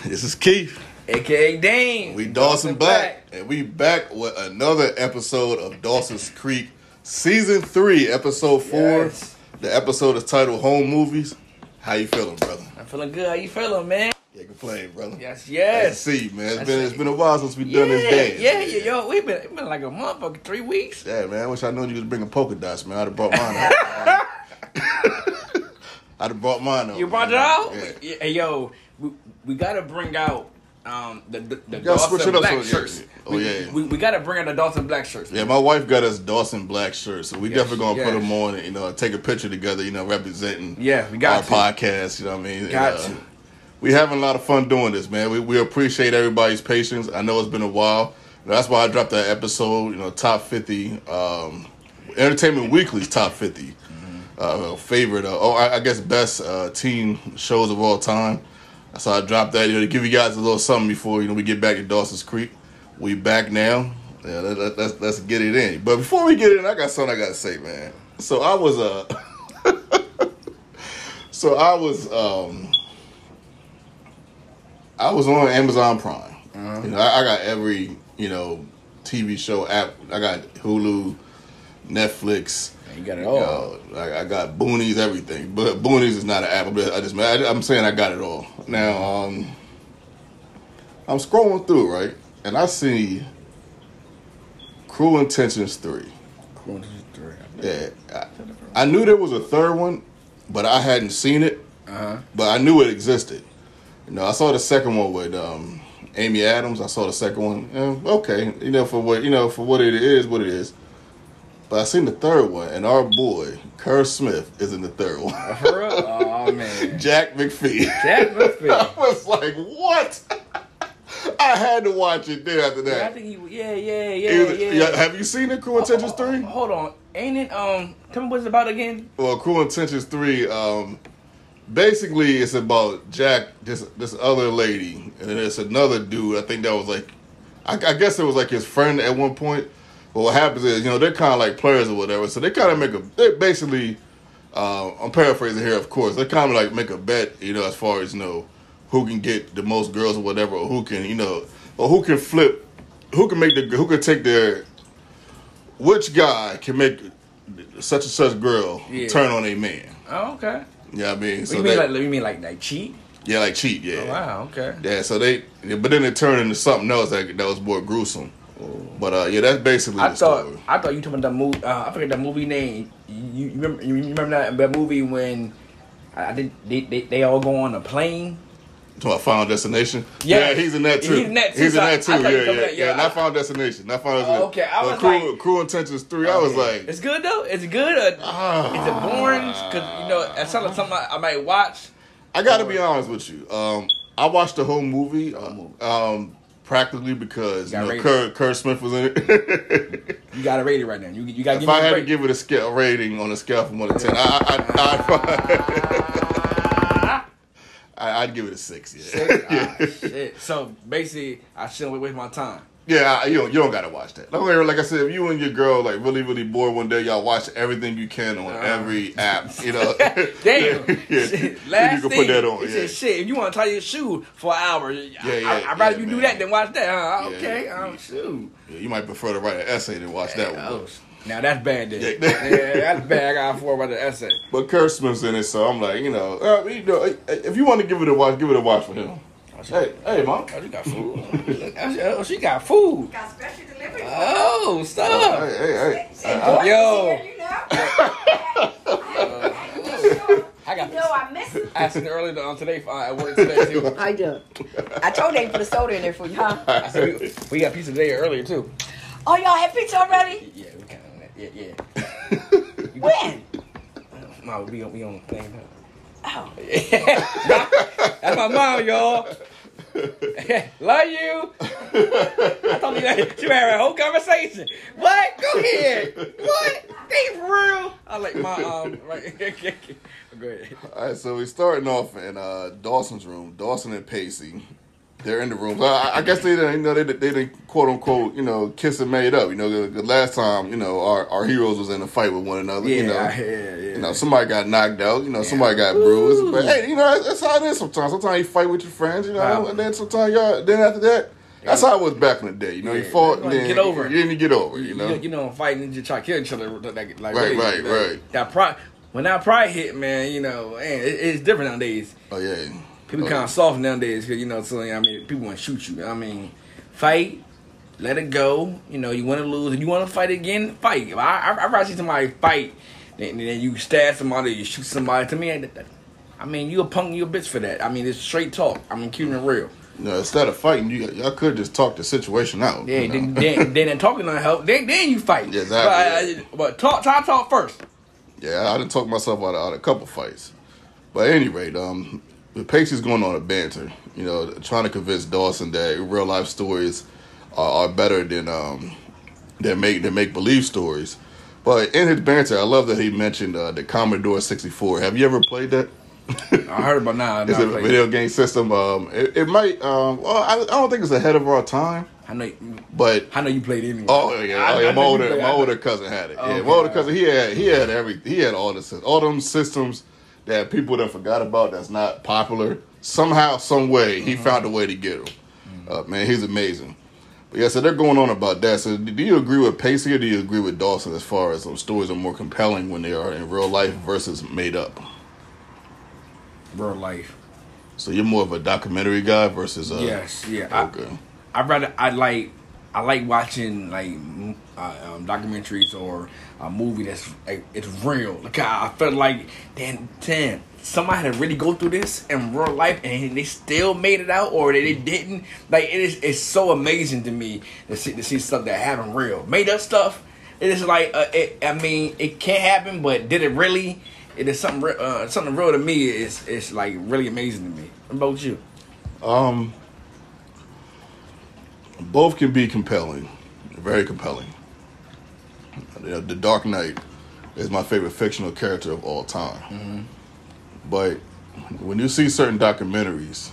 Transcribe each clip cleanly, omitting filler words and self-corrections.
This is Keith, aka Dane. We Dawson Black, and we back with another episode of Dawson's Creek, Season 3, Episode 4. Yes. The episode is titled Home Movies. How you feeling, brother? I'm feeling good. How you feeling, man? Can't complain, brother. Yes. Nice to see you, man. It's been a while since we done this dance. Yeah. Yo, we've been like a month or 3 weeks. Yeah, man. I wish I known you was bringing polka dots, man. I'd have brought mine out. I'd have brought mine out. You brought it out? Yeah. Hey, yo, we gotta bring out the switch Dawson it up Black so- shirts. Oh, yeah. We gotta bring out the Dawson Black shirts. Yeah, my wife got us Dawson Black shirts, so we Yes, definitely gonna put yes. them on and take a picture together, representing Yeah, we got our to. podcast. You know what I mean? Got And, to. We having a lot of fun doing this, man. We appreciate everybody's patience. I know it's been a while. That's why I dropped that episode. Top 50, Entertainment Weekly's top 50 favorite, I guess best teen shows of all time. So I dropped that to give you guys a little something before we get back to Dawson's Creek. We back now. Yeah, let's get it in. But before we get in, I got something I gotta say, man. So I was I was on Amazon Prime. Uh-huh. I got every TV show app. I got Hulu, Netflix. You got it all. I got Boonies, everything. But Boonies is not an app. I'm saying I got it all. Now, I'm scrolling through, right? And I see Cruel Intentions 3. Yeah. I knew there was a third one, but I hadn't seen it. Uh-huh. But I knew it existed. I saw the second one with Amy Adams. I saw the second one. Okay, for what it is, what it is. But I seen the third one, and our boy Kerr Smith is in the third one. For real? Oh man. Jack McPhee. Jack McPhee. I was like, what? I had to watch it then after that. Yeah, I think yeah. Have you seen it, Cruel Intentions 3? Hold on. Ain't it tell me what it's about again? Well, Cruel Intentions 3, basically it's about Jack, this other lady, and then there's another dude. I think that was like, I guess it was like his friend at one point. But what happens is, they're kind of like players or whatever, so they kind of they basically, I'm paraphrasing here, of course, they kind of like make a bet, as far as, who can get the most girls or whatever, or who can, or who can flip, who can take which guy can make such and such girl turn on a man. Oh, okay. Yeah, I mean, so you mean like cheat? Yeah, like cheat, yeah. Oh, wow, okay. Yeah, so but then it turned into something else that was more gruesome. But that's basically the story. I thought you talking about that movie. I forget that movie name. You remember that movie when I think they all go on a plane? To a Final Destination? Yeah. Yeah, he's in that too. He's in that too. Yeah, not Final Destination. Not Final Destination. Okay, I was like, Cruel Intentions 3, I was like... It's good, though? It's good? Is it boring? Because, it sounds like something I might watch. I got to be honest with you. I watched the whole movie practically because Kerr Smith was in it. You got to rate it right now. You got to give If me I had to give it a rating on a scale from 1 to 10, I'd give it a 6. Yeah. 6? Shit. So basically, I shouldn't waste my time. Yeah, you don't gotta watch that. Like I said, if you and your girl really really bored one day, y'all watch everying you can on every app. Damn. Yeah. Last you can thing, put that on. He said, shit, if you want to tie your shoe for an hour, I'd rather you do man. that than watch that. Okay, Yeah. shoot. Yeah, you might prefer to write an essay than watch that one. Now that's bad then. Yeah. Yeah, that's bad. I got to about the essay. But Kerr Smith's in it, so I'm like, if you want to give it a watch for him. Hey, mom. Oh, she got food. Oh, she got food. Got special delivery. Oh, stop. Hey. Yo. I got. I miss him. I seen earlier on today at work today too. I do. I told they put a soda in there for you, huh? I said we got pizza today earlier too. Oh, y'all had pizza already? Yeah, we kind of yeah. When? No, we on the thing. Oh. That's my mom, y'all. Love you. I told you that. She had a whole conversation. What? Go ahead. What? They for real? I like my right. Go ahead. All right, so we're starting off in Dawson's room. Dawson and Pacey. They're in the room. I guess they didn't, they didn't quote unquote, kiss and made up. The last time, our heroes was in a fight with one another. Yeah. Somebody got knocked out. Somebody got bruised. But hey, that's how it is sometimes. Sometimes you fight with your friends, and then sometimes then after that, that's how it was back in the day. You fought and then get over it. You didn't get over it. Fighting and just try to kill each other. Right. That pride, when that pride hit, man, it's different nowadays. Oh yeah. People kind of soft nowadays because people want to shoot you. Fight, let it go. You want to lose, and you want to fight again. Fight. If I rather see somebody fight, then you stab somebody, you shoot somebody. To me, you a punk, you a bitch for that. It's straight talk. Keeping it real. Instead of fighting, y'all could just talk the situation out. Yeah, then talking don't help. Then you fight. Yeah, exactly. But try to talk first. Yeah, I done talked myself out of a couple fights. But at any rate, Pacey's going on a banter, trying to convince Dawson that real life stories are better than make believe stories. But in his banter, I love that he mentioned the Commodore 64. Have you ever played that? I heard about now. It's a video game system. It might. I don't think it's ahead of our time. I know, but I know you played it anyway. Oh yeah, my older cousin had it. Okay. Yeah, my older cousin he had everything. He had all them systems that people done forgot about. That's not popular. Somehow, some way, he found a way to get them. Man, he's amazing. But yeah, so they're going on about that. So do you agree with Pacey or do you agree with Dawson as far as those stories are more compelling when they are in real life versus made up? Real life. So you're more of a documentary guy versus yes, yeah. Okay. I like watching documentaries or a movie that's it's real. Like I felt like damn, somebody had to really go through this in real life and they still made it out or they didn't. Like it's so amazing to me to see stuff that happened real. Made up stuff. It is like it can't happen, but did it really? It is something real to me. It's like really amazing to me. What about you? Both can be compelling, very compelling. The Dark Knight is my favorite fictional character of all time. Mm-hmm. But when you see certain documentaries,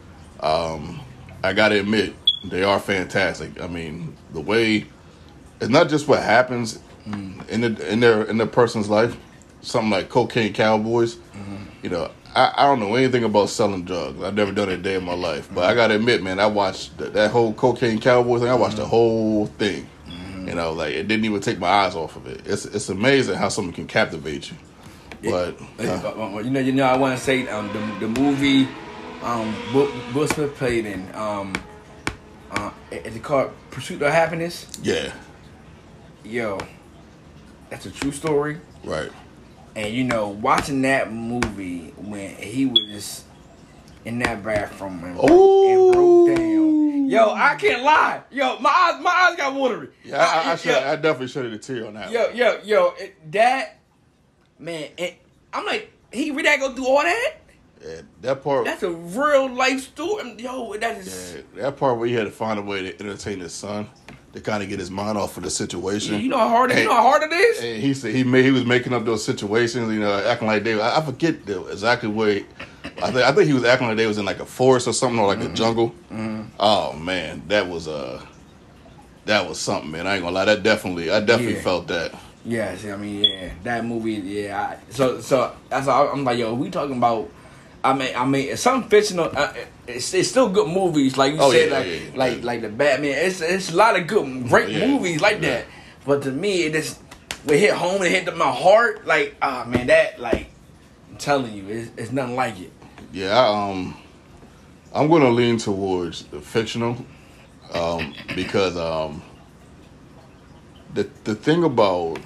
I gotta admit they are fantastic. The way it's not just what happens in their person's life. Something like Cocaine Cowboys. Mm-hmm. I don't know anything about selling drugs. I've never done it a day in my life. But I got to admit, man, I watched that whole Cocaine Cowboys thing. I watched the whole thing. Mm-hmm. It didn't even take my eyes off of it. It's amazing how something can captivate you. But I want to say the movie Will Smith played in is it called Pursuit of Happiness? Yeah. Yo, that's a true story. Right. And watching that movie when he was in that bathroom and broke down. Yo, I can't lie. Yo, my eyes got watery. Yeah, I definitely shedded a tear on that. Yo, that man. I'm like, he really had to go through all that. Yeah, that part. That's a real life story. Yo, that is. Yeah, that part where he had to find a way to entertain his son. To kind of get his mind off of the situation. Yeah, you know how hard it is? And he said he was making up those situations, acting like they. I forget exactly where. I think he was acting like they was in like a forest or something, or like a jungle. Mm-hmm. Oh man, that was something, man. I ain't gonna lie, I definitely felt that. Yes, that movie. Yeah, so that's all. I'm like, yo, we talking about. It's something fictional. It's still good movies, like you said, like the Batman. It's a lot of great movies like that. But to me, it hit home. It hit my heart. I'm telling you, it's nothing like it. Yeah, I'm gonna lean towards the fictional, because the thing about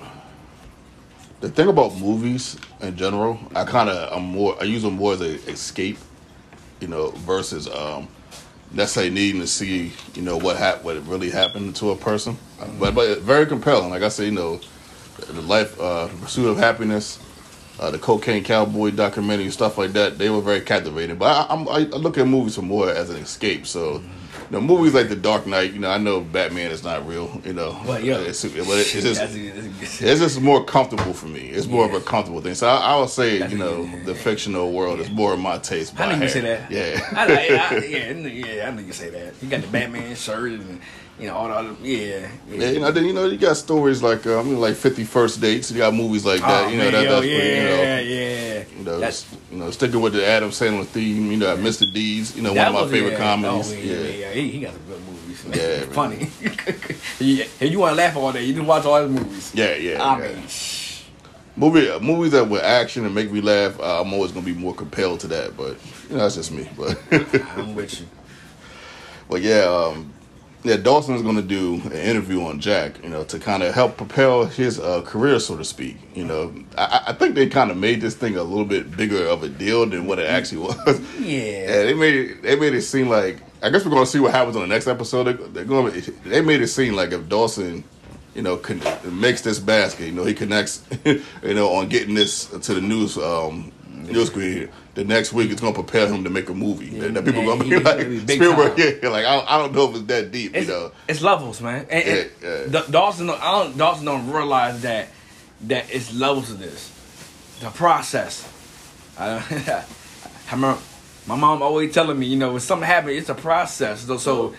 movies in general, I use them more as an escape, versus let's say needing to see, what really happened to a person. But very compelling. Like I say, the life, Pursuit of Happiness. the Cocaine Cowboy documentary, stuff like that. They were very captivating. But I look at movies for more as an escape. So, movies like The Dark Knight, I know Batman is not real, But yeah, it's just more comfortable for me. It's more of a comfortable thing. So I would say, the fictional world is more of my taste. I knew you say that. Yeah. I knew you say that. You got the Batman shirt and all the other, yeah. Then you got stories like 50 First Dates. You got movies like that. Sticking with the Adam Sandler theme. Mr. Deeds. One of my favorite comedies. He got some good movies. Man. Yeah, funny. You want to laugh all day? You just watch all his movies. Yeah. Movies that with action and make me laugh. I'm always gonna be more compelled to that. But that's just me. But I'm with you. But Dawson is going to do an interview on Jack, to kind of help propel his career, so to speak. I think they kind of made this thing a little bit bigger of a deal than what it actually was. Yeah. They made it seem like, I guess we're going to see what happens on the next episode. They made it seem like if Dawson, makes this basket, he connects, on getting this to the news screen. The next week, it's gonna prepare him to make a movie. That people gonna be like Spielberg. Like I don't know if it's that deep. It's levels, man. And Dawson don't realize that it's levels of this. The process. I remember my mom always telling me, when something happens, it's a process. So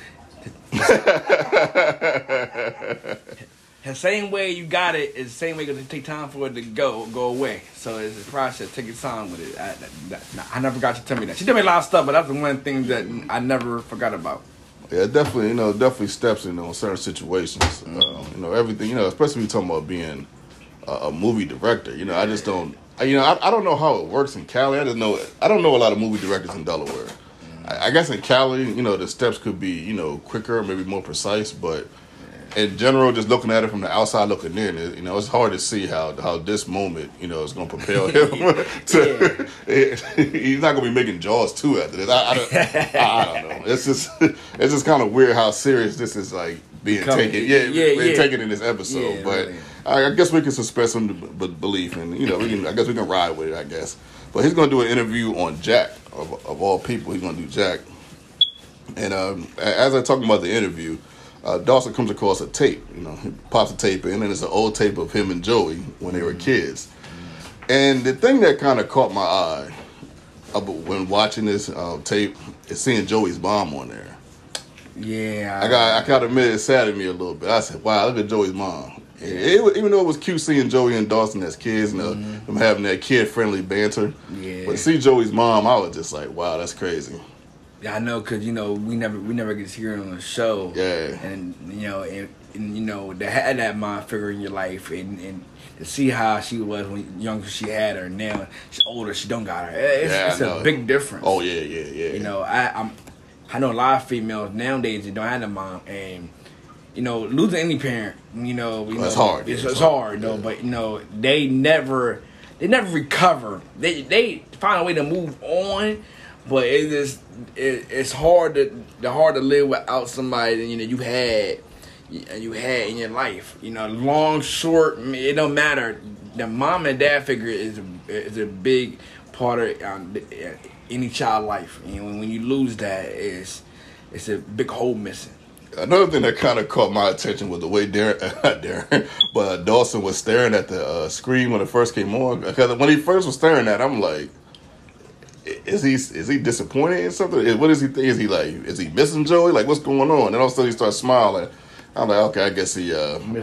the same way you got it is the same way it's going to take time for it to go away. So it's a process. Take your time with it. I never got to tell me that. She told me a lot of stuff, but that's the one thing that I never forgot about. Yeah, definitely steps in certain situations. Everything, especially when you're talking about being a movie director. I just don't. I don't know how it works in Cali. I don't know a lot of movie directors in Delaware. I guess in Cali, the steps could be quicker, maybe more precise, but. In general, just looking at it from the outside looking in, it's hard to see how this moment, is going to propel him to. He's not going to be making Jaws 2 after this. I don't know. It's just kind of weird how serious this is like being taken. Taken in this episode. But really. I guess we can suspend some belief, and I guess we can ride with it. I guess. But he's going to do an interview on Jack of all people. He's going to do Jack, and as I talk about the interview. Dawson comes across a tape, he pops a tape in, and it's an old tape of him and Joey when they were kids. And the thing that kind of caught my eye when watching this tape is seeing Joey's mom on there. Yeah. I gotta admit, it saddened me a little bit. I said, wow, look at Joey's mom. Even though it was cute seeing Joey and Dawson as kids, them having that kid-friendly banter. Yeah. But to see Joey's mom, I was just like, wow, that's crazy. Yeah, I know, cause we never get to hear it on the show. Yeah, and to have that mom figure in your life, and to see how she was when younger, she had her. Now she's older, she don't got her. It's a big difference. Oh yeah. I know a lot of females nowadays that don't have a mom, and losing any parent, it's hard. It's hard, though. But they never recover. They find a way to move on. But it's hard to live without somebody that you had in your life. Long, short, it don't matter. The mom and dad figure is a big part of any child life. When you lose that, it's a big hole missing. Another thing that kind of caught my attention was the way Dawson was staring at the screen when it first came on. Because when he first was staring at it, I'm like, is he disappointed in something? What does he think? Is he missing Joey? Like, what's going on? And all of a sudden he starts smiling. I'm like, okay, I guess he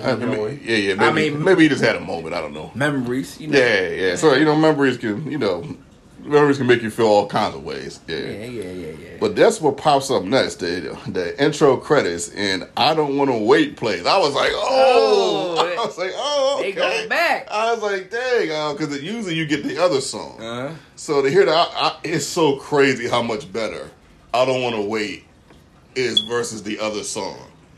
maybe he just had a moment. I don't know. Memories, Yeah. So memories can make you feel all kinds of ways. Yeah. But that's what pops up next. The intro credits and I Don't Want to Wait plays. I was like, okay. They going back. I was like, dang, because usually you get the other song. So to hear that, it's so crazy how much better I Don't Want to Wait is versus the other song.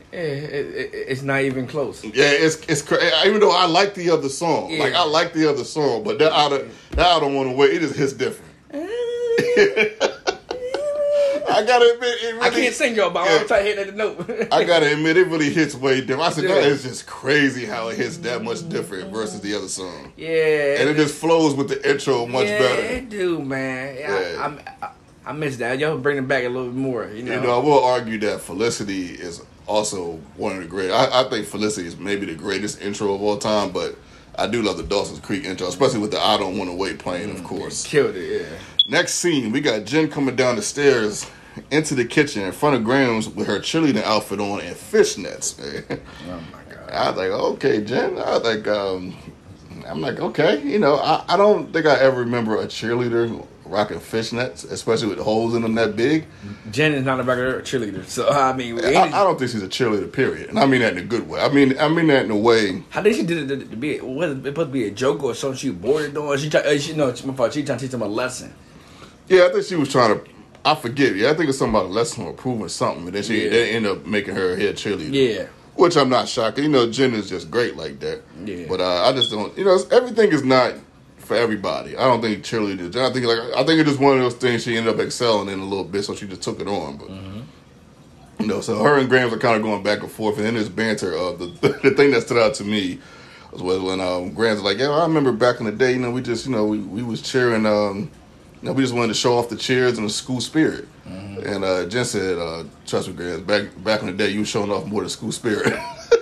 It's not even close. Yeah, it's crazy. Even though I like the other song, I like the other song, but that I Don't Want to Wait, it just hits different. I gotta admit, it really, I can't sing y'all, but I'm trying to hit that note. I gotta admit, it really hits way different. I said, that is just crazy how it hits that much different versus the other song. Yeah. And it just flows with the intro much better. Yeah, it do, man. Yeah. I miss that. Y'all bring it back a little bit more, you know. I will argue that Felicity is also one of the great. I think Felicity is maybe the greatest intro of all time, but I do love the Dawson's Creek intro, especially with the I Don't Want to Wait playing, of course. Killed it, yeah. Next scene, we got Jen coming down the stairs into the kitchen in front of Grams with her cheerleading outfit on and fishnets. Man. Oh my God. I was like, okay, Jen. I was like, I'm like, okay. I don't think I ever remember a cheerleader rocking fishnets, especially with holes in them that big. Jen is not a regular cheerleader, so I mean, I don't think she's a cheerleader. Period, and I mean that in a good way. I mean that in a way. How did she did it to be? Was it supposed to be a joke or something? She bored doing? She trying to teach them a lesson. Yeah, I think she was trying to. I forget. Yeah, I think it's something about a lesson or proving something, and then they end up making her a head cheerleader. Yeah. Which I'm not shocked. Jen is just great like that. Yeah. But I just don't. Everything is not for everybody. I don't think cheerleaders. I think it's just one of those things she ended up excelling in a little bit, so she just took it on. But so her and Grams are kind of going back and forth, and then there's banter. The thing that stood out to me was when Grams was like, "Yeah, I remember back in the day. We just we was cheering. We just wanted to show off the cheers and the school spirit." And Jen said, "Trust me, Grams. Back in the day, you were showing off more than school spirit."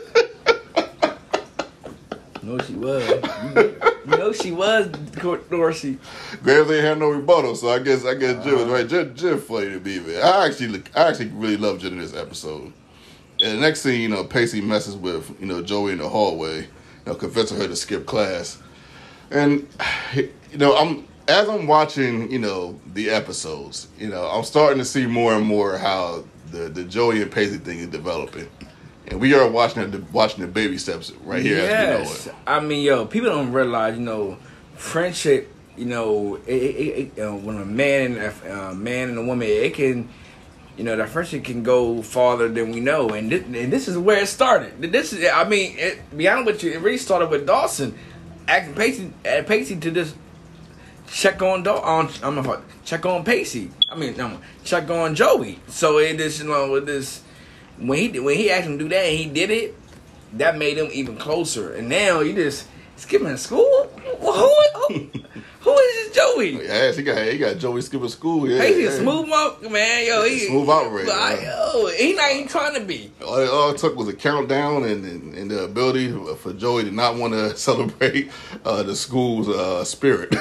No, she was. She was, Dorsey. Grams ain't had no rebuttal, so I guess Jen was right. Jen funny to me, man. I actually really love Jen in this episode. And the next scene, Pacey messes with Joey in the hallway, convincing her to skip class. And as I'm watching the episodes, I'm starting to see more and more how the Joey and Pacey thing is developing. And we are watching the baby steps right here as we know it. I mean, people don't realize, friendship, when a man and a woman, it can, that friendship can go farther than we know. And this is where it started. Be honest with you, it really started with Dawson asking Pacey to just check on Pacey. Check on Joey. So it just, with this. When he asked him to do that and he did it, that made him even closer. And now you just skipping school? Who is this Joey? Yeah, he got Joey skipping school. Yeah, Pacey a smooth man. He smooth operator. He not even trying to be. All it took was a countdown and the ability for Joey to not want to celebrate the school's spirit.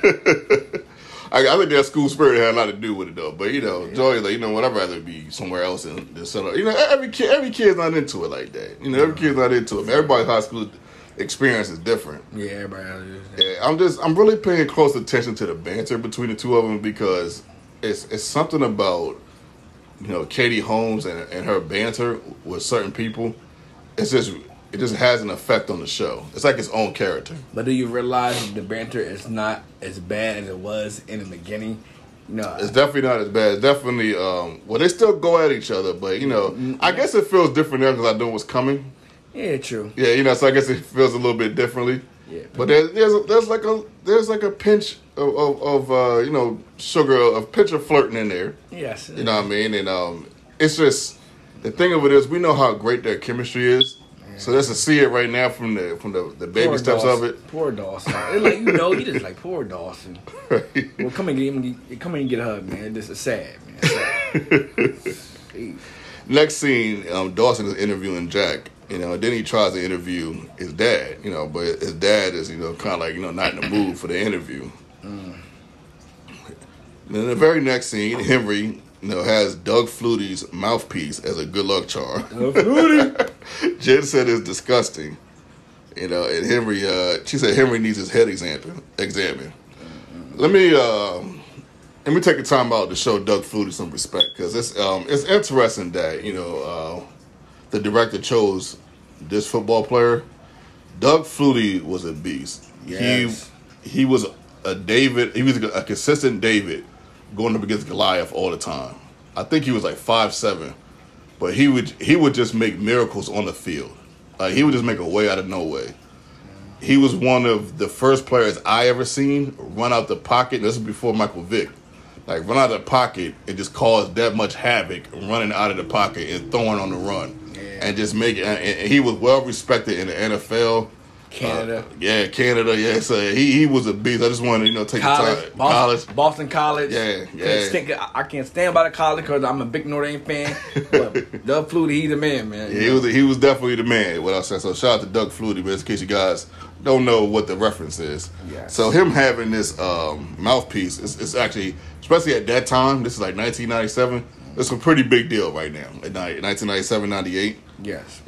I think that school spirit had a lot to do with it, though. But Joey's like, what? I'd rather be somewhere else and celebrate. Every kid's not into it like that. Every kid's not into it. Everybody's high school experience is different. Yeah, everybody is. Yeah, I'm really paying close attention to the banter between the two of them because it's something about Katie Holmes and her banter with certain people. It just has an effect on the show. It's like its own character. But do you realize the banter is not as bad as it was in the beginning? No, it's definitely not as bad. It's definitely they still go at each other, but I guess it feels different now because I know what's coming. Yeah, true. Yeah, so I guess it feels a little bit differently. Yeah, but there's like a pinch of sugar, a pinch of flirting in there. Yes. You know what I mean? And it's just the thing of it is we know how great their chemistry is. So just to see it right now from the baby poor steps Dawson. of it. Poor Dawson. It's like you just like poor Dawson. Right. Well, come and get a hug, man. This is sad, man. It's sad. Next scene, Dawson is interviewing Jack. Then he tries to interview his dad. But his dad is kind of like not in the mood for the interview. Then the very next scene, Henry. Has Doug Flutie's mouthpiece as a good luck charm. Jen said it's disgusting. And Henry, she said Henry needs his head examined. Let me take the time out to show Doug Flutie some respect because it's interesting that the director chose this football player. Doug Flutie was a beast. Yes. He was a David. He was a consistent David. Going up against Goliath all the time. I think he was like 5'7", but he would just make miracles on the field. He would just make a way out of no way. He was one of the first players I ever seen run out the pocket. This is before Michael Vick. like run out of the pocket and just cause that much havoc running out of the pocket and throwing on the run. And just make it. And he was well respected in the NFL. Canada. Canada. Yeah, so he was a beast. I just wanted to take college, the time. Boston College. Yeah. I can't stand by the college because I'm a big Notre Dame fan. But Doug Flutie, he's the man, man. Yeah, he was definitely the man. What I said. So shout out to Doug Flutie, man. In case you guys don't know what the reference is. Yes. So him having this mouthpiece, it's actually, especially at that time. This is like 1997. It's a pretty big deal right now. In 1997, 98. Yes.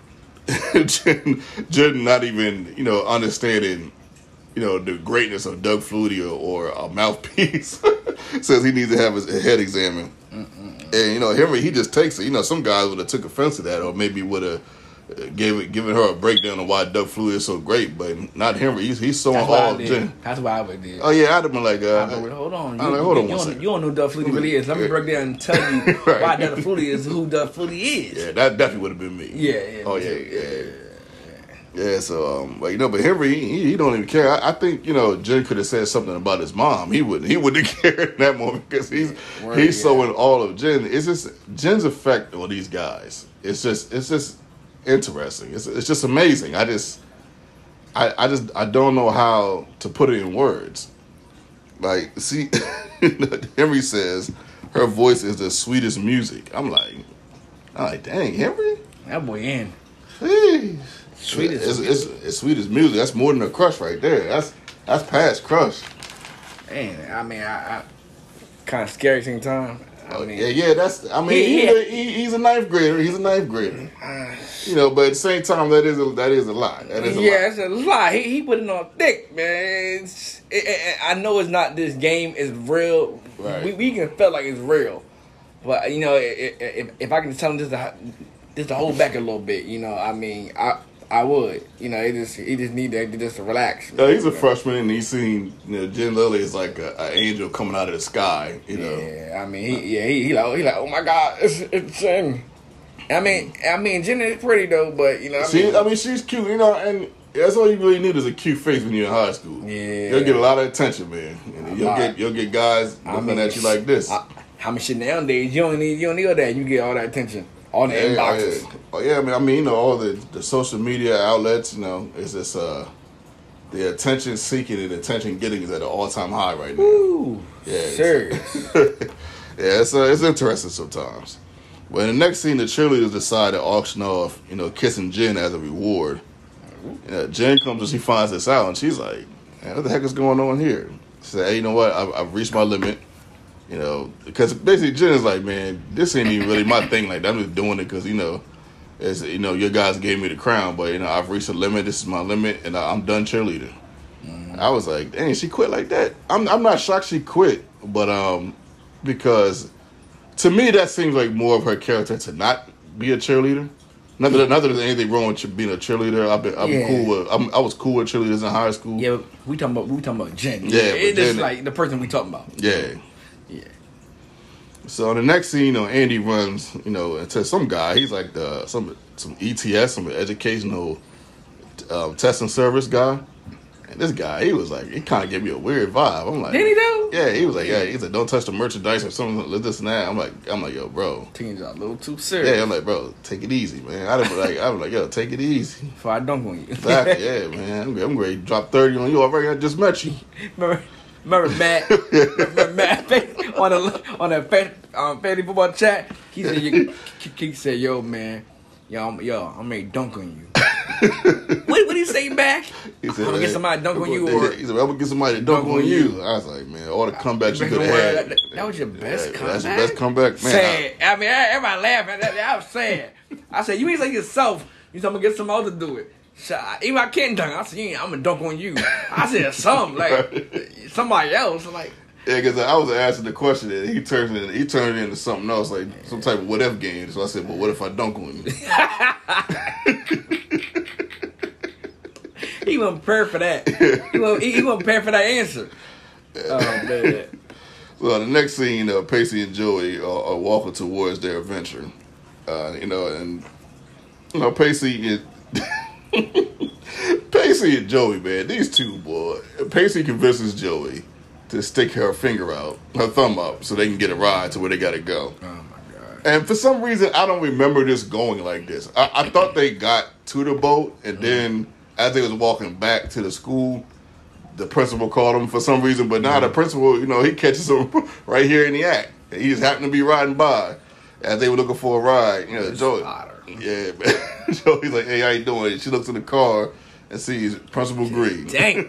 Jen not even, understanding, the greatness of Doug Flutie or a mouthpiece says he needs to have his head examined. And, Henry, he just takes it. Some guys would have took offense to that or maybe would have given her a breakdown of why Doug Flutie is so great, but not Henry. He's so all of Jen. That's why I would do. Oh, yeah, I'd have been like, hold on. Hold on one second. You don't know who Doug Flutie really is. Let me break down and tell you right. why Doug Flutie is who Doug Flutie is. Yeah, that definitely would have been me. Yeah. Oh, yeah. Yeah, so, but Henry, he don't even care. I think, Jen could have said something about his mom. He wouldn't have cared in that moment because he's so in all of Jen. It's just Jen's effect on these guys. It's just interesting. It's just amazing. I don't know how to put it in words. Like, see, Henry says her voice is the sweetest music. I'm like, dang, Henry? That boy in. Jeez. It's sweet as music. That's more than a crush right there. That's past crush. Man, I kind of scary sometimes. That's. He's a ninth grader. He's a ninth grader. But at the same time, that is a lie. It's a lie. He put it on thick, man. I know it's not this game is real. Right. We can feel like it's real, but if I can tell him just to hold back a little bit, I would. He just need to just relax. He's a freshman, and he's seen Jen Lilly is like an angel coming out of the sky. Yeah, he like oh my God, it's Jen. Jen is pretty though, but she's cute, and that's all you really need is a cute face when you're in high school. Yeah, you'll get a lot of attention, man. You'll get guys looking at you like this. How much shit nowadays? You don't need all that. You get all that attention. All the inboxes. All the social media outlets, it's just the attention seeking and attention getting is at an all-time high right now. Ooh, yeah, serious. It's interesting sometimes. Well, in the next scene, the cheerleaders decide to auction off, kissing Jen as a reward. Jen comes and she finds this out, and she's like, man, what the heck is going on here? She said, hey, you know what? I've reached my limit. Because basically Jen is like, man, this ain't even really my thing. Like, I'm just doing it because, it's, your guys gave me the crown, but, I've reached a limit. This is my limit, and I'm done cheerleading. Mm-hmm. I was like, dang, she quit like that? I'm not shocked she quit, but because to me that seems like more of her character to not be a cheerleader. Not that there's anything wrong with being a cheerleader. I was cool with cheerleaders in high school. Yeah, we talking about Jen. Yeah, it's just like the person we talking about. Yeah. So in the next scene, Andy runs, into some guy. He's like some ETS, some educational testing service guy. And this guy, he was like, he kind of gave me a weird vibe. I'm like, did he though? Yeah, he was like, he said, don't touch the merchandise or something like this and that. I'm like, yo, bro, things are a little too serious. Yeah, I'm like, bro, take it easy, man. I was like, yo, take it easy. Before I dunk on you. Exactly, yeah, man. I'm ready to drop 30 on you already. I just met you. Remember Matt? on the fantasy football chat, he said, yo, man, I'm ready to dunk on you. What did he say back? He said, I'm gonna get somebody to dunk on you. He said, I'm gonna get somebody to dunk on you. I was like, man, all the comebacks you could have had. That was your best comeback? That's your best comeback, man. Sad. Everybody laughing. I was sad. I said, you ain't say yourself. You said, I'm gonna get somebody else to do it. Even I can't dunk. I said, I'm gonna dunk on you. I said, somebody else. Like, yeah, because I was asking the question and he turned it into something else, like some type of what if game. So I said, well, what if I dunk on you? He wasn't prepared for that. He wasn't prepared for that answer. Oh, man. So the next scene, Pacey and Joey are walking towards their adventure. And Pacey and Joey, man, these two, boy. Pacey convinces Joey to stick her thumb up, so they can get a ride to where they got to go. Oh, my God. And for some reason, I don't remember this going like this. I thought they got to the boat, and then as they was walking back to the school, the principal called them for some reason. But now the principal, he catches them right here in the act. He just happened to be riding by as they were looking for a ride. Joey. Yeah, man. Joey's like, "Hey, how you doing?" She looks in the car and sees Principal Green. Dang.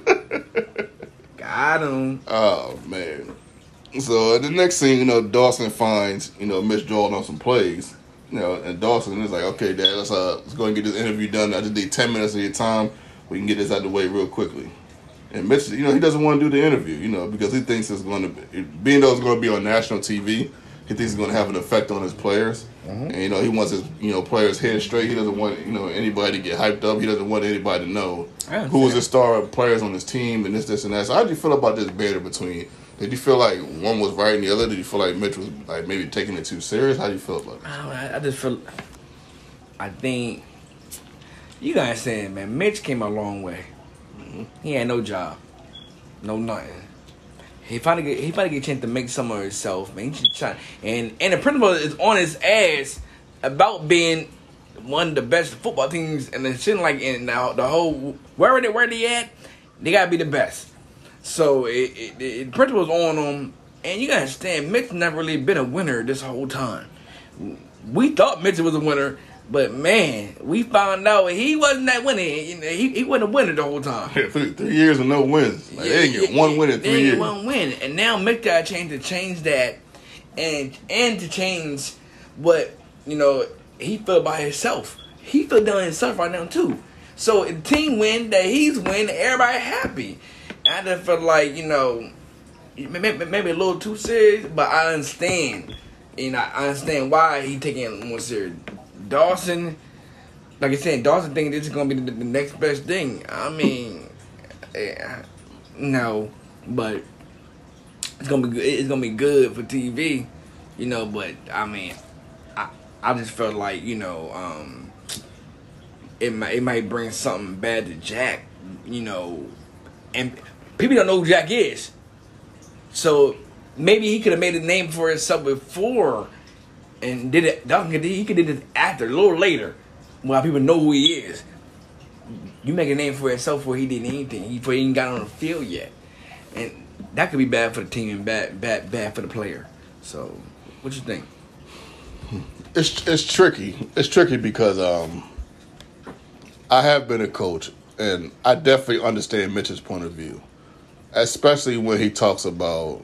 Got him. Oh, man. So the next scene, Dawson finds, Mitch Jordan on some plays. And Dawson is like, "Okay, Dad, let's go and get this interview done. I just need 10 minutes of your time. We can get this out of the way real quickly." And Mitch, he doesn't want to do the interview, because he thinks it's going to, being though it's going to be on national TV, he thinks it's going to have an effect on his players. Mm-hmm. And, he wants his, players' head straight. He doesn't want, anybody to get hyped up. He doesn't want anybody to know who was the star players on his team and this, and that. So how did you feel about this banter between? Did you feel like one was right and the other? Did you feel like Mitch was like maybe taking it too serious? How do you feel about it? I just feel. I think you guys saying, man, Mitch came a long way. Mm-hmm. He had no job, no nothing. He finally get a chance to make some of himself, man. He try, and the principal is on his ass about being one of the best football teams, and it shouldn't like in the whole where they at, they gotta be the best. So the principal's on him, and you gotta understand, Mitch never really been a winner this whole time. We thought Mitch was a winner, but man, we found out he wasn't that winner. He wasn't a winner the whole time. Yeah, 3 years and no wins. Like, they didn't get one win in 3 years. They didn't get one win, and now Mitch got a chance to change that, and to change what he felt by himself. He feel down himself right now too. So the team win, that he's win, everybody happy. I just feel like, maybe a little too serious, but I understand. I understand why he taking it more serious. Dawson, like I said, Dawson thinking this is going to be the next best thing. I mean, no, but it's going to be good. It's going to be good for TV, but I mean, I just felt like, it might bring something bad to Jack, and people don't know who Jack is. So maybe he could have made a name for himself before and did it. He could have did it after, a little later, while people know who he is. You make a name for himself before he did anything. Before he even got on the field yet. And that could be bad for the team and bad for the player. So, what you think? It's tricky. It's tricky because I have been a coach, and I definitely understand Mitch's point of view, especially when he talks about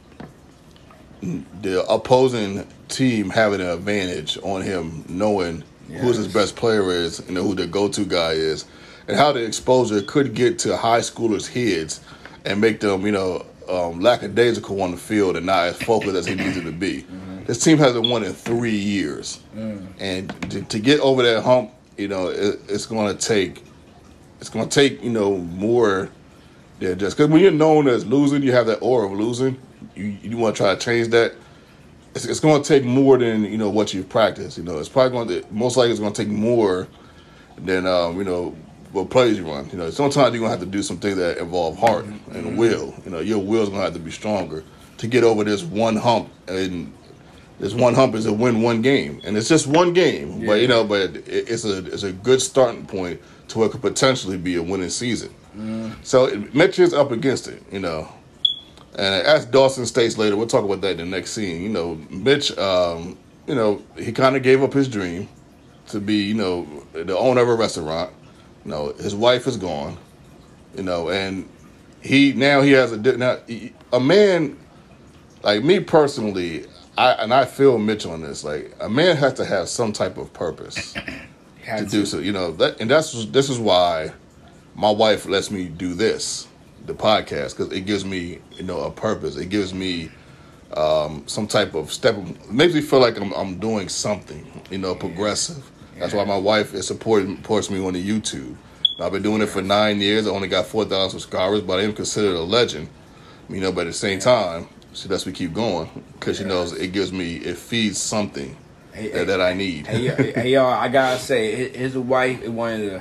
the opposing team having an advantage on him, knowing who his best player is, who the go-to guy is, and how the exposure could get to high schoolers' heads and make them, lackadaisical on the field and not as focused as he needs to be. Mm-hmm. This team hasn't won in 3 years, and to get over that hump, it's going to take more than just, because when you're known as losing, you have that aura of losing. You want to try to change that. It's going to take more than what you've practiced. It's probably going to, most likely it's going to take more than what plays you run. Sometimes you're going to have to do some things that involve heart and will. Your will's going to have to be stronger to get over this one hump. And this one hump is to win one game, and it's just one game. Yeah. But it's a good starting point to what could potentially be a winning season. So Mitch is up against it. And as Dawson states later, we'll talk about that in the next scene. Mitch, he kind of gave up his dream to be, the owner of a restaurant. His wife is gone, and he has a man, like me personally, I feel Mitch on this. Like, a man has to have some type of purpose to do so. This is why my wife lets me do this, the podcast, because it gives me, a purpose. It gives me some type of step. It makes me feel like I'm doing something, progressive. That's why my wife supports me on the YouTube. I've been doing it for 9 years. I only got 4,000 subscribers, but I am considered a legend. But at the same time, she lets me keep going because she knows it feeds something that I need. Hey, y'all, I gotta say, his wife is one of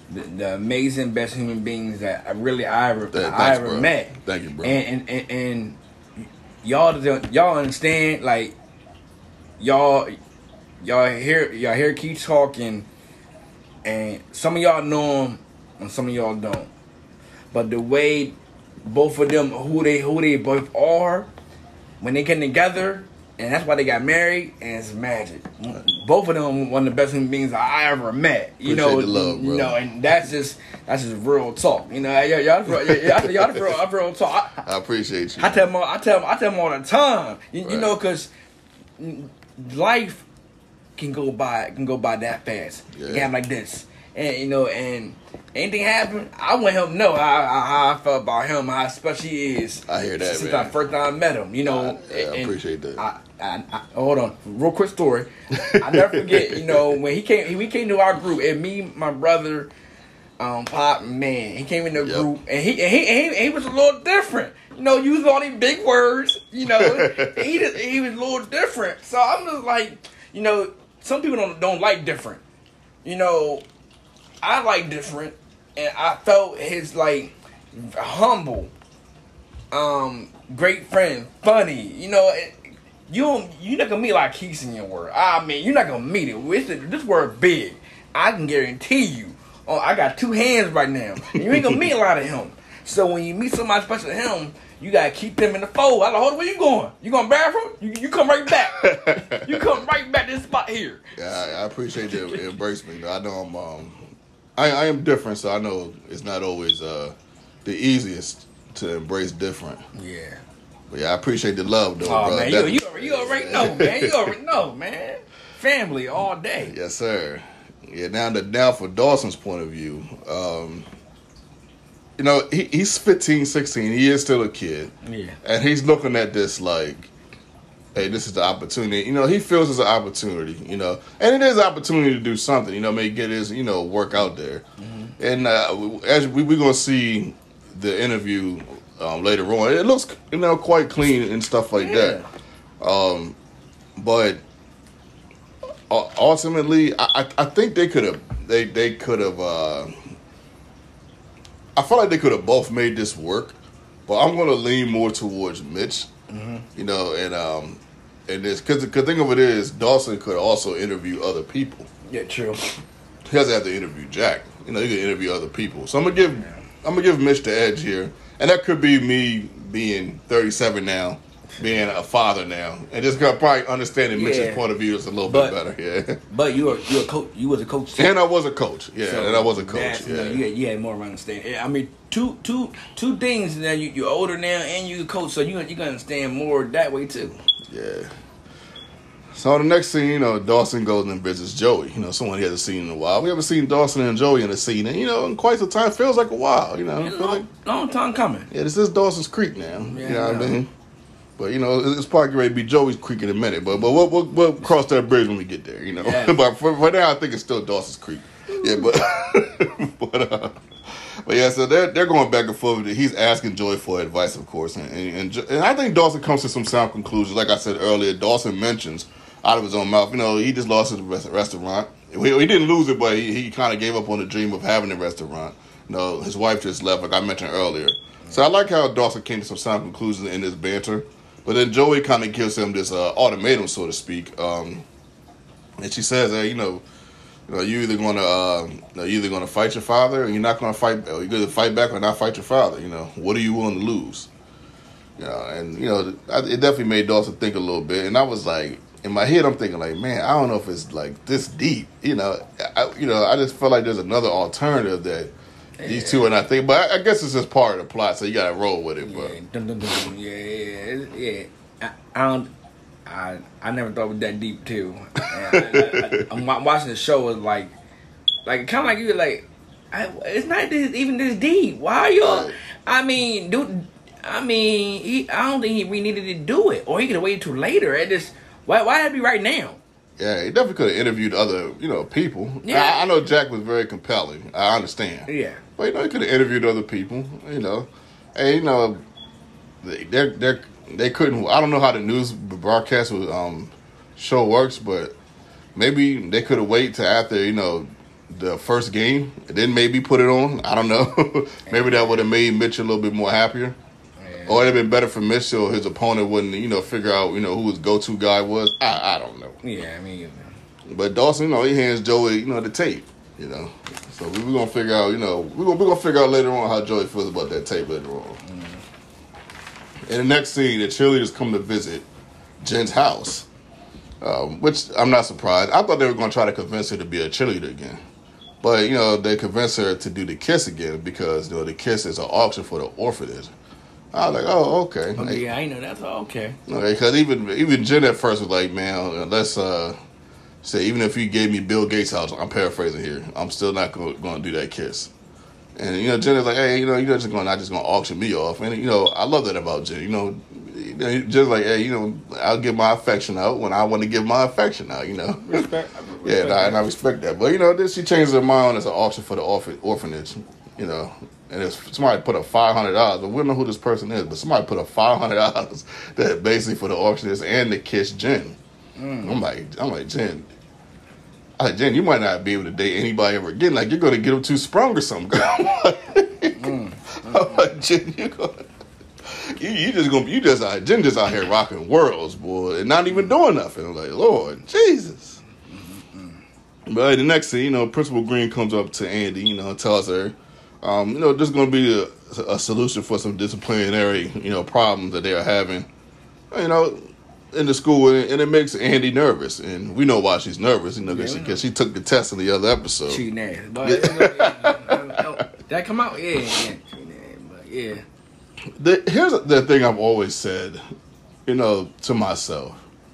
the amazing best human beings that I ever bro. met. Thank you, bro. And y'all understand, like y'all hear Keith talking, and some of y'all know him and some of y'all don't. But the way both of them, who they both are, when they came together, and that's why they got married, and it's magic. Both of them one of the best human beings I ever met. You know, the love, bro. You know, and that's just real talk. You know, y'all real talk. I appreciate you. I tell them all the time. You know, because life can go by that fast. Yeah. It can happen like this, and you know, and anything happen, I want him to know how I felt about him, how special he is. I hear that, since man. I first time I met him. You know, I appreciate that. I hold on, real quick story. I never forget. You know, when we came to our group, and me, my brother, Pop, man, he came in the group, and he was a little different. You know, using all these big words. You know, he was a little different. So I'm just like, you know, some people don't like different. You know, I like different, and I felt his like humble, great friend, funny. You know, you're not gonna meet like Keith in your word. I mean, you're not gonna meet it. This word big. I can guarantee you. Oh, I got 2 hands right now. And you ain't gonna meet a lot of him. So when you meet somebody special to him, you gotta keep them in the fold. I like, hold on, where you going? You going bathroom? You come right back. You come right back to this spot here. Yeah, I appreciate the embracement. I know I am different, so I know it's not always the easiest to embrace different. Yeah. But yeah, I appreciate the love, though, oh, bro. Man, you already know, man. You already know, man. Family all day. Yes, sir. Yeah, now for Dawson's point of view, you know, he's 15, 16. He is still a kid. Yeah. And he's looking at this like, hey, this is the opportunity. You know, he feels it's an opportunity, you know. And it is an opportunity to do something, you know, maybe get his, you know, work out there. Mm-hmm. And as we're going to see the interview later on, it looks, you know, quite clean and stuff like that. But ultimately, I think they could have, I feel like they could have both made this work, but I'm going to lean more towards Mitch, you know, and this, because the thing of it is, Dawson could also interview other people. Yeah, true. He doesn't have to interview Jack. You know, he can interview other people. So I'm gonna give Mitch the edge here, and that could be me being 37 now, being a father now, and just probably understanding Mitch's point of view is a little bit better. Yeah. But you were a coach. You was a coach too. And I was a coach. Yeah. So and I was a coach. Yeah. You had more understanding. I mean, two things. Now you're older now, and you a coach, so you can understand more that way too. Yeah. So the next scene, you know, Dawson goes and visits Joey. You know, someone he hasn't seen in a while. We haven't seen Dawson and Joey in a scene, and you know, in quite some time. Feels like a while. You know, long time coming. Yeah, this is Dawson's Creek now. Yeah, you know what I mean? But you know, it's probably ready to be Joey's Creek in a minute. But we'll cross that bridge when we get there. You know. Yeah. But for now, I think it's still Dawson's Creek. Yeah, but yeah, so they're going back and forth. He's asking Joey for advice, of course, and I think Dawson comes to some sound conclusions. Like I said earlier, Dawson mentions out of his own mouth, you know, he just lost his restaurant. He didn't lose it, but he kind of gave up on the dream of having a restaurant. You know, his wife just left, like I mentioned earlier. So I like how Dawson came to some sound conclusions in this banter. But then Joey kind of gives him this ultimatum, so to speak. And she says, you know, you're either gonna fight your father, or you're not gonna fight. Or you're gonna fight back or not fight your father. You know, what are you willing to lose? You know, and you know, it definitely made Dawson think a little bit. And I was like, in my head, I'm thinking like, man, I don't know if it's like this deep. You know, I just feel like there's another alternative that these two are not thinking. But I guess it's just part of the plot, so you gotta roll with it. But I never thought it was that deep too. I'm watching the show, is like kind of like you like, it's not even this deep. Why are y'all? Right. I don't think we needed to do it, or he could have waited till later. Why had to be right now? Yeah, he definitely could have interviewed other, you know, people. Yeah. I know Jack was very compelling. I understand. Yeah. But, you know, he could have interviewed other people, you know. And, you know, they couldn't, I don't know how the news broadcast show works, but maybe they could have waited till after, you know, the first game and then maybe put it on. I don't know. Maybe that would have made Mitchell a little bit more happier. Or it'd have been better for Mitchell. His opponent wouldn't, figure out, who his go-to guy was. I don't know. Yeah, I mean. But Dawson, he hands Joey, the tape, So we're going to figure out, we're going to figure out later on how Joey feels about that tape later on. In the next scene, the cheerleaders come to visit Jen's house, which I'm not surprised. I thought they were going to try to convince her to be a cheerleader again. But, they convinced her to do the kiss again because, the kiss is an auction for the orphanage. I was like, oh, okay. Okay, yeah, I know that's okay. Okay, because even Jen at first was like, man, let's say even if you gave me Bill Gates' house, I'm paraphrasing here, I'm still not going to do that kiss. And Jen is like, hey, you're not just going to auction me off. And I love that about Jen. Jen's like, hey, I'll give my affection out when I want to give my affection out. Respect. Yeah, and I respect that. But then she changes her mind as an auction for the orphanage. And if somebody put up $500, but we don't know who this person is, but somebody put up $500 that basically for the auctioneers and to kiss Jen. I'm like Jen. Jen, you might not be able to date anybody ever again. Like you're gonna get them too sprung or something. I'm like, Jen, Jen just out here rocking worlds, boy, and not even doing nothing. I'm like, Lord Jesus. But the next thing, Principal Green comes up to Andy, and tells her, there's going to be a solution for some disciplinary, problems that they are having, in the school, and it makes Andy nervous, and we know why she's nervous, because she took the test in the other episode. She nasty, but that come out, yeah, but yeah. Here's the thing I've always said, to myself.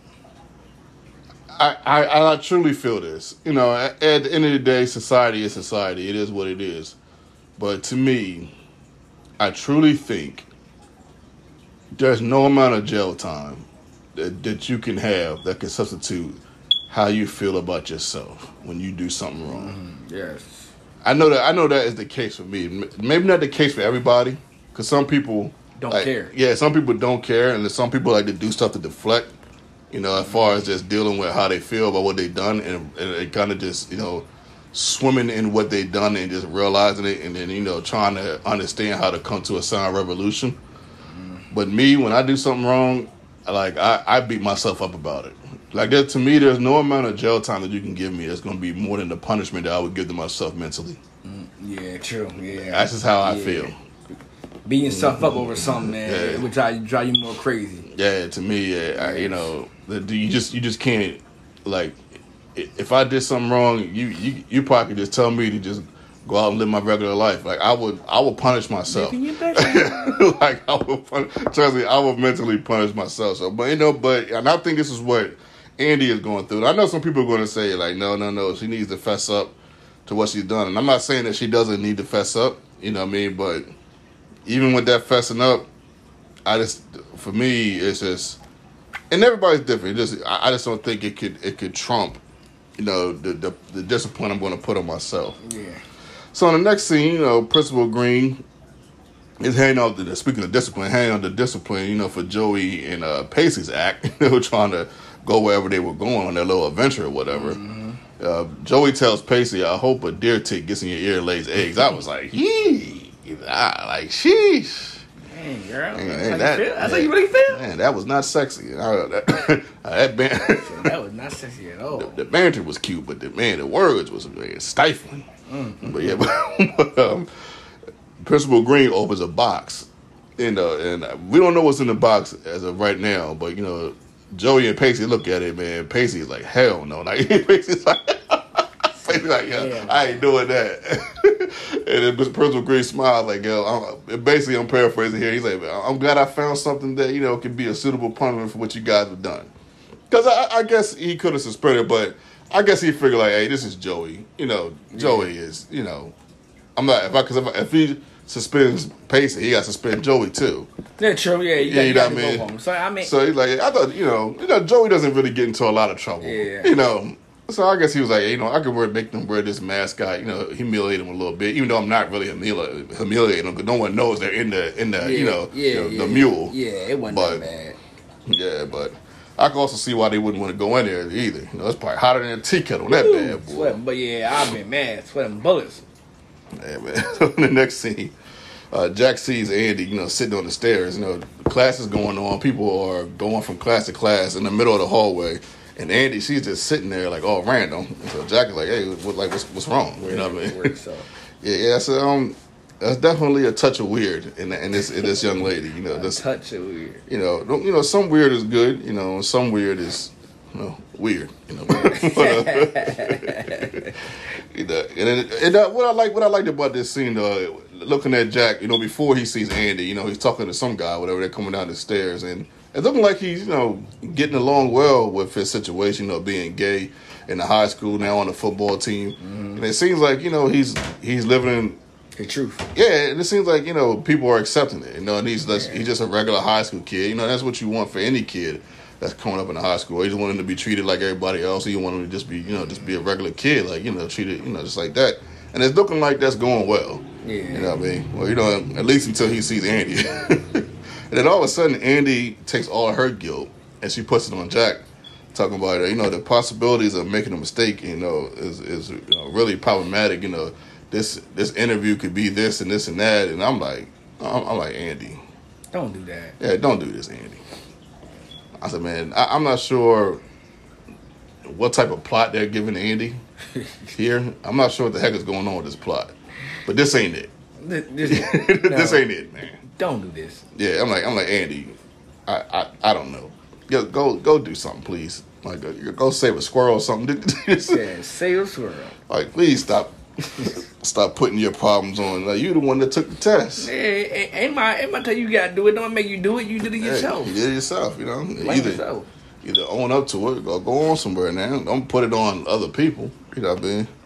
I truly feel this. At the end of the day, society is society. It is what it is. But to me, I truly think there's no amount of jail time that you can have that can substitute how you feel about yourself when you do something wrong. Yes. I know that is the case for me. Maybe not the case for everybody, because some people don't care. Yeah, some people don't care, and there's some people like to do stuff to deflect. As far as just dealing with how they feel about what they've done, and they kind of just swimming in what they've done and just realizing it, and then trying to understand how to come to a sound revolution. But me, when I do something wrong, like I beat myself up about it. Like that, to me, there's no amount of jail time that you can give me that's going to be more than the punishment that I would give to myself mentally. Yeah, true. Yeah, that's just how I feel. Beating yourself up over something, man, it would drive you more crazy. Yeah, to me, you just can't, like, if I did something wrong, you probably could just tell me to just go out and live my regular life. Like I would punish myself. Like trust me, I would mentally punish myself. So, but and I think this is what Andy is going through. I know some people are going to say like, no, she needs to fess up to what she's done, and I'm not saying that she doesn't need to fess up. You know what I mean? But even with that fessing up, for me, it's just, and everybody's different. I just don't think it could trump, the discipline I'm going to put on myself. Yeah. So in the next scene, Principal Green is handing out speaking of discipline, handing out the discipline, for Joey and Pacey's act. They were trying to go wherever they were going on their little adventure or whatever. Joey tells Pacey, "I hope a deer tick gets in your ear and lays eggs." I was like, sheesh. Dang, girl. That's how you really feel? Man, that was not sexy. That banter. That was not sexy at all. The banter was cute, but the words was stifling. But yeah, Principal Green opens a box, and we don't know what's in the box as of right now. But Joey and Pacey look at it, man. Pacey's like, hell no. Like Pacey's like, yeah, I ain't doing that. And then Principal Green smiled like, basically I'm paraphrasing here. He's like, I'm glad I found something that can be a suitable punishment for what you guys have done. Because I guess he could have suspended, but I guess he figured like, hey, this is Joey. Joey is, I'm not, if he suspends Pacey, he got to suspend Joey too. Yeah, true. Yeah, you got to go home. So he's like, I thought, Joey doesn't really get into a lot of trouble. Yeah. So I guess he was like, I could make them wear this mascot, humiliate them a little bit, even though I'm not really humiliating them, because no one knows they're in the the mule. Yeah, it wasn't that bad. Yeah, but I can also see why they wouldn't want to go in there either. You know, it's probably hotter than a tea kettle. That bad boy. Sweating, but yeah, I've been mad, sweating bullets. Yeah, man. So in the next scene, Jack sees Andy, you know, sitting on the stairs. You know, class is going on. People are going from class to class in the middle of the hallway. And Andy, she's just sitting there like all random. And so Jack is like, "Hey, what's wrong?" You know what I mean? Yeah. So that's definitely a touch of weird in this young lady. You know, this touch of weird. You know, some weird is good. You know, some weird is weird. You know. What I liked about this scene, looking at Jack, you know, before he sees Andy, you know, he's talking to some guy, whatever. They're coming down the stairs and. It's looking like he's, you know, getting along well with his situation of being gay in the high school, now on the football team. Mm-hmm. And it seems like, you know, he's living the truth. Yeah, and it seems like, you know, people are accepting it. You know, and he's just a regular high school kid. You know, that's what you want for any kid that's coming up in the high school. You just want him to be treated like everybody else. You want him to just be, you know, just be a regular kid, like, you know, treated, you know, just like that. And it's looking like that's going well. Yeah. You know what I mean? Well, you know, at least until he sees Andy. And then all of a sudden, Andy takes all of her guilt and she puts it on Jack, talking about, you know, the possibilities of making a mistake, you know, is you know, really problematic. You know, this interview could be this and this and that. And I'm like, Andy, don't do that. Yeah, don't do this, Andy. I said, man, I'm not sure what type of plot they're giving Andy here. I'm not sure what the heck is going on with this plot, but this ain't it. This ain't it, man. Don't do this. Yeah, I'm like Andy. I don't know. Go do something, please. Like go save a squirrel or something. Yeah, save a squirrel. Like, please stop putting your problems on. Like, you the one that took the test. Hey, ain't my tell you gotta do it. Don't make you do it. You did it yourself. You did it yourself. You know. Yourself. Either own up to it or go on somewhere now. Don't put it on other people. You know what I mean?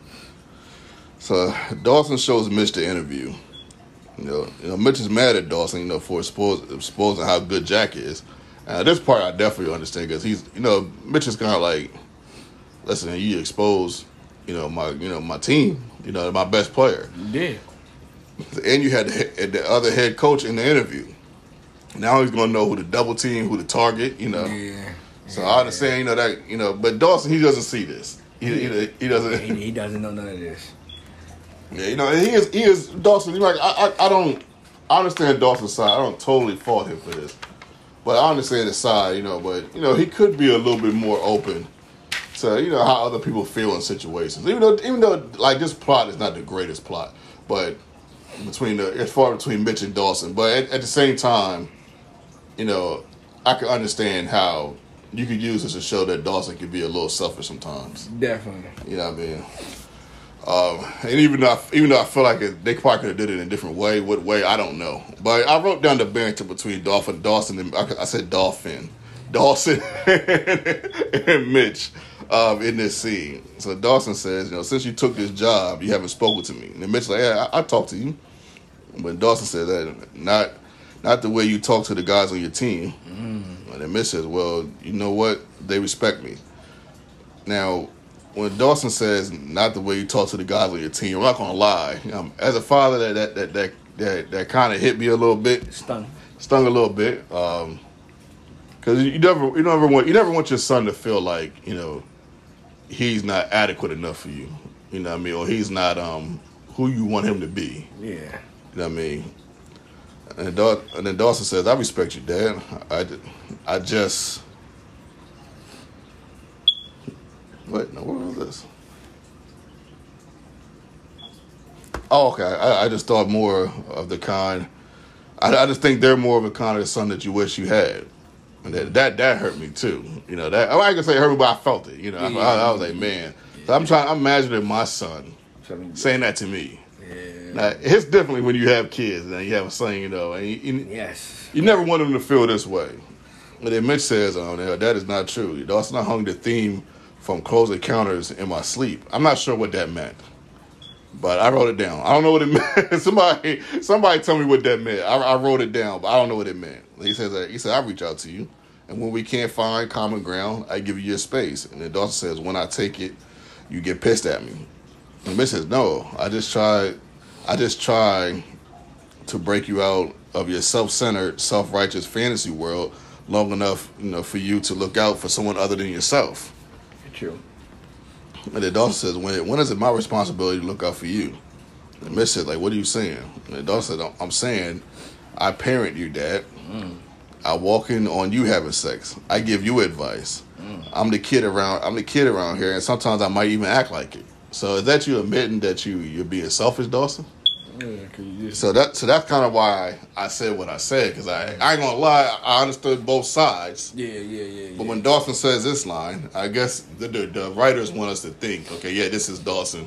So Dawson shows Mitch the interview. You know, Mitch is mad at Dawson, you know, for exposing how good Jack is. This part I definitely understand because he's, you know, Mitch is kind of like, listen, you expose, you know, my team, you know, my best player. Yeah. And you had the other head coach in the interview. Now he's gonna know who to double team, who to target, you know. Yeah. So I understand, you know, that, you know, but Dawson, he doesn't see this. He doesn't. He doesn't know none of this. Yeah, you know, he is Dawson. Like I understand Dawson's side. I don't totally fault him for this, but I understand his side. You know, but you know, he could be a little bit more open to, you know, how other people feel in situations. Even though like this plot is not the greatest plot, but it's far between Mitch and Dawson. But at the same time, you know, I can understand how you could use this to show that Dawson can be a little selfish sometimes. Definitely. You know what I mean? And even though I feel like they probably could have did it in a different way, what way, I don't know. But I wrote down the banter between Dawson and I said Dawson and Mitch in this scene. So Dawson says, you know, since you took this job, you haven't spoken to me. And then Mitch's like, yeah, I talked to you. But Dawson says that not the way you talk to the guys on your team. Mm. And then Mitch says, well, you know what? They respect me. Now, when Dawson says not the way you talk to the guys on your team, I'm not gonna lie. As a father, that kind of hit me a little bit, stung a little bit, because you never want your son to feel like, you know, he's not adequate enough for you. You know what I mean, or he's not who you want him to be. Yeah, you know what I mean. And then Dawson says, "I respect you, Dad. I just." What? No, what was this? Oh, okay. I just thought more of the kind. I just think they're more of a kind of son that you wish you had, and that hurt me too. You know, that I can say it hurt me, but I felt it. You know, yeah. I was like, man. So I'm imagining my son saying that to me. Yeah. Now, it's differently when you have kids and you have a son. You know, and you never want them to feel this way. And then Mitch says, "Oh, no, that is not true. Dawson, I hung the theme from Close Encounters in my sleep." I'm not sure what that meant, but I wrote it down. I don't know what it meant. Somebody tell me what that meant. I wrote it down, but I don't know what it meant. He said, I reach out to you, and when we can't find common ground, I give you your space. And then Dawson says, when I take it, you get pissed at me. And Mitch says, no, I just try to break you out of your self-centered, self-righteous fantasy world long enough, for you to look out for someone other than yourself. True. And then Dawson says, when is it my responsibility to look out for you? And Mitch said, like, what are you saying? And Dawson said, I'm saying I parent you, Dad. I walk in on you having sex. I give you advice. I'm the kid around here, and sometimes I might even act like it. So is that you admitting that you're being selfish, Dawson? Yeah, So that's kind of why I said what I said, because I ain't gonna lie, I understood both sides. Yeah. But when Dawson says this line, I guess the writers want us to think, okay, yeah, this is Dawson,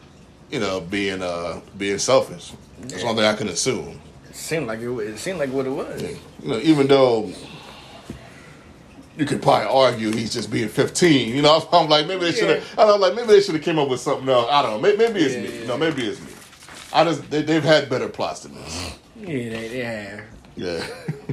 being selfish. That's one thing I can assume. It seemed like what it was. Even though you could probably argue he's just being 15. I'm like, maybe they should have. Maybe they should have came up with something else. I don't know. Maybe it's me. Yeah. No, maybe it's me. They've had better plots than this. Yeah, they have. Yeah.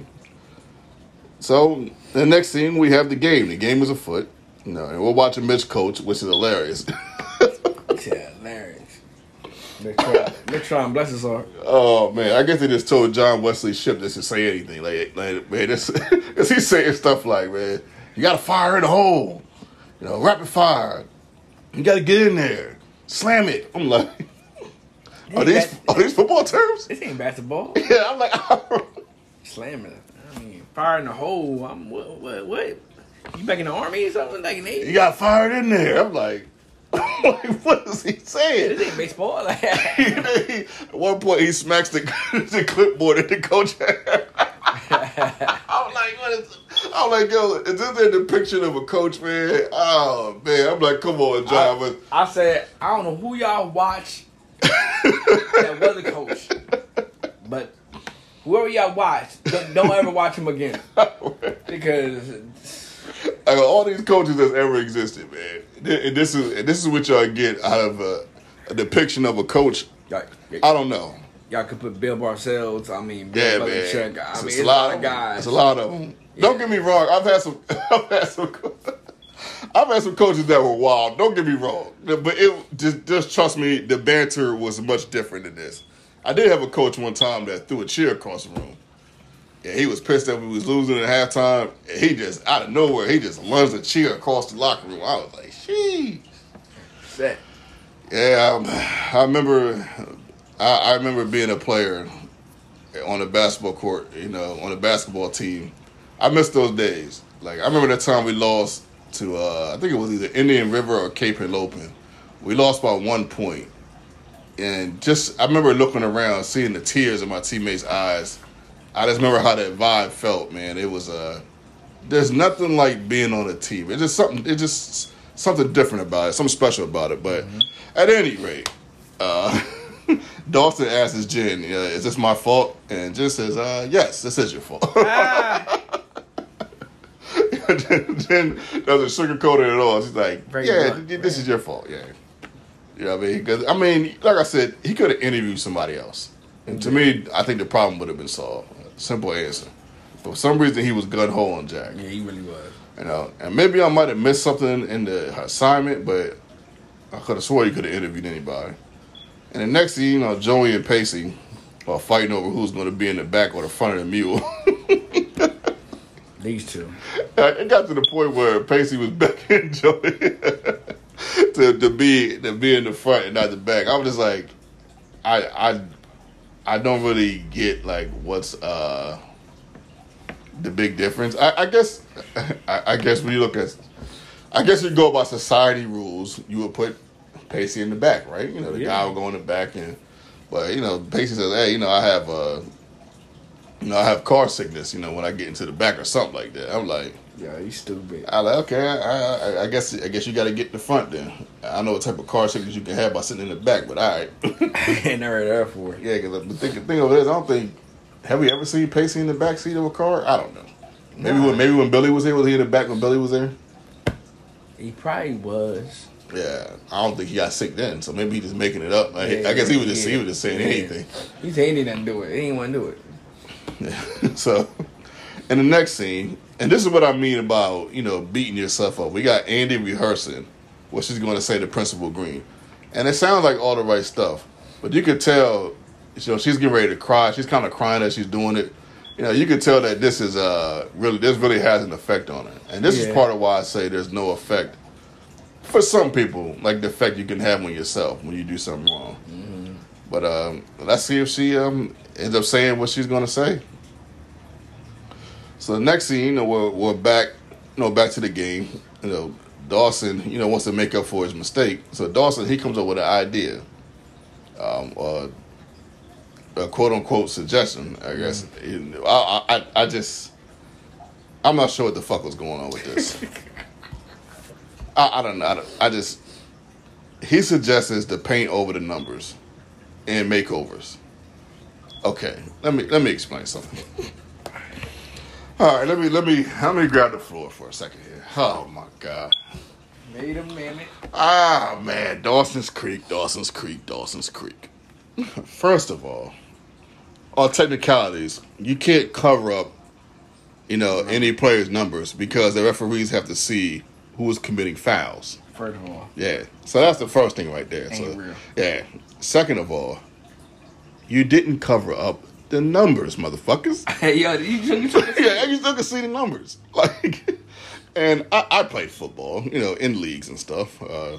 So the next scene, we have the game. The game is afoot. And we're watching Mitch coach, which is hilarious. Yeah, hilarious. Mitch trying bless his heart. Oh man, I guess they just told John Wesley Shipp just to say anything. Like man, this he's saying stuff like, man, you gotta fire in the hole. Rapid fire. You gotta get in there. Slam it. I'm like, are these football terms? This ain't basketball. Yeah, I'm like, Slamming. I mean, fire in the hole. What? You back in the army or something? Like in the 80s? you got fired in there. I'm like, what is he saying? This ain't baseball. At one point, he smacks the clipboard at the coach. I'm like, what is? I'm like, yo, is this a depiction of a coach, man? Oh man, I'm like, come on, John. I said, I don't know who y'all watch that was a coach, but whoever y'all watch, don't ever watch him again, because all these coaches that's ever existed, man. And this is what y'all get out of a depiction of a coach. I don't know. Y'all could put Bill Parcells. I mean, Yeah, Bill man. Belichick. I mean, It's it's a lot of guys. It's a lot of them. Don't get me wrong. I've had some coaches that were wild. Don't get me wrong. But it just trust me, the banter was much different than this. I did have a coach one time that threw a chair across the room. Yeah, he was pissed that we was losing at halftime. And he just, out of nowhere, he just lunged a chair across the locker room. I was like, sheesh. Set. Yeah, I remember. I remember being a player on a basketball court, on a basketball team. I miss those days. Like, I remember that time we lost to, I think it was either Indian River or Cape Henlopen. We lost by 1 point. And I remember looking around, seeing the tears in my teammates' eyes. I just remember how that vibe felt, man. It was, there's nothing like being on a team. It's just something different about it, something special about it. But at any rate, Dawson asks Jen, is this my fault? And Jen says, yes, this is your fault. Jen doesn't sugarcoat it at all. She's like, this is your fault. Yeah. You know what I mean? Because, like I said, he could have interviewed somebody else. And to me, I think the problem would have been solved. Simple answer. But for some reason, he was gun-ho on Jack. Yeah, he really was. And maybe I might have missed something in the assignment, but I could have swore he could have interviewed anybody. And the next thing, Joey and Pacey are fighting over who's going to be in the back or the front of the mule. These two. It got to the point where Pacey was begging Joey to be in the front and not the back. I was just like, I don't really get like what's the big difference. I guess when you look at, I guess you go by society rules, you would put Pacey in the back, right? The guy would go in the back, but Pacey says, hey, I have car sickness, when I get into the back or something like that. I'm like, yeah, you stupid. I'm like, okay, I guess you got to get in the front then. I know what type of car sickness you can have by sitting in the back, but all right. I ain't never there for it. Yeah, because the thing of it is, I don't think, have we ever seen Pacey in the back seat of a car? I don't know. Maybe when Billy was there, was he in the back when Billy was there? He probably was. Yeah, I don't think he got sick then, so maybe he's just making it up. I guess he was just saying anything. He said he didn't do it. He didn't want to do it. Yeah. So, in the next scene, and this is what I mean about, beating yourself up. We got Andy rehearsing what she's going to say to Principal Green. And it sounds like all the right stuff. But you could tell, she's getting ready to cry. She's kind of crying as she's doing it. you can tell that this really has an effect on her. And this is part of why I say there's no effect for some people, like the effect you can have on yourself when you do something wrong. Mm-hmm. But let's see if she ends up saying what she's going to say. So the next scene, we're back, back to the game. Dawson, wants to make up for his mistake. So Dawson, he comes up with an idea, a quote unquote suggestion, I guess. I'm not sure what the fuck was going on with this. I don't know. He suggests to paint over the numbers in makeovers. Okay, let me explain something. All right, let me grab the floor for a second here. Oh my God. Wait a minute. Ah man, Dawson's Creek. First of all, on technicalities, you can't cover up, any player's numbers because the referees have to see who is committing fouls. First of all. Yeah. So that's the first thing right there. Ain't real. Yeah. Second of all, you didn't cover up the numbers, motherfuckers. Hey, yo, you took yeah, you still can see the numbers. And I played football, in leagues and stuff, a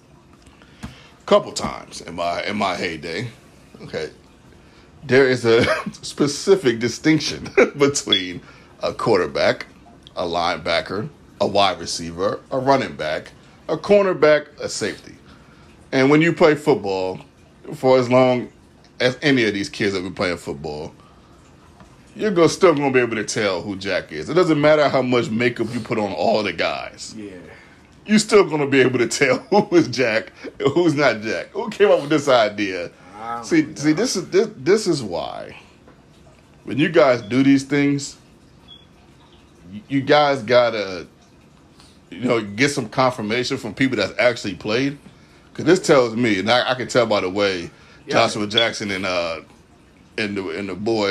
couple times in my heyday. Okay. There is a specific distinction between a quarterback, a linebacker, a wide receiver, a running back, a cornerback, a safety. And when you play football, for as long as any of these kids have been playing football, you're still going to be able to tell who Jack is. It doesn't matter how much makeup you put on all the guys. Yeah. You're still going to be able to tell who is Jack and who's not Jack. Who came up with this idea? See, this is why when you guys do these things, you guys gotta, get some confirmation from people that's actually played. Because this tells me, and I can tell by the way Joshua Jackson and the boy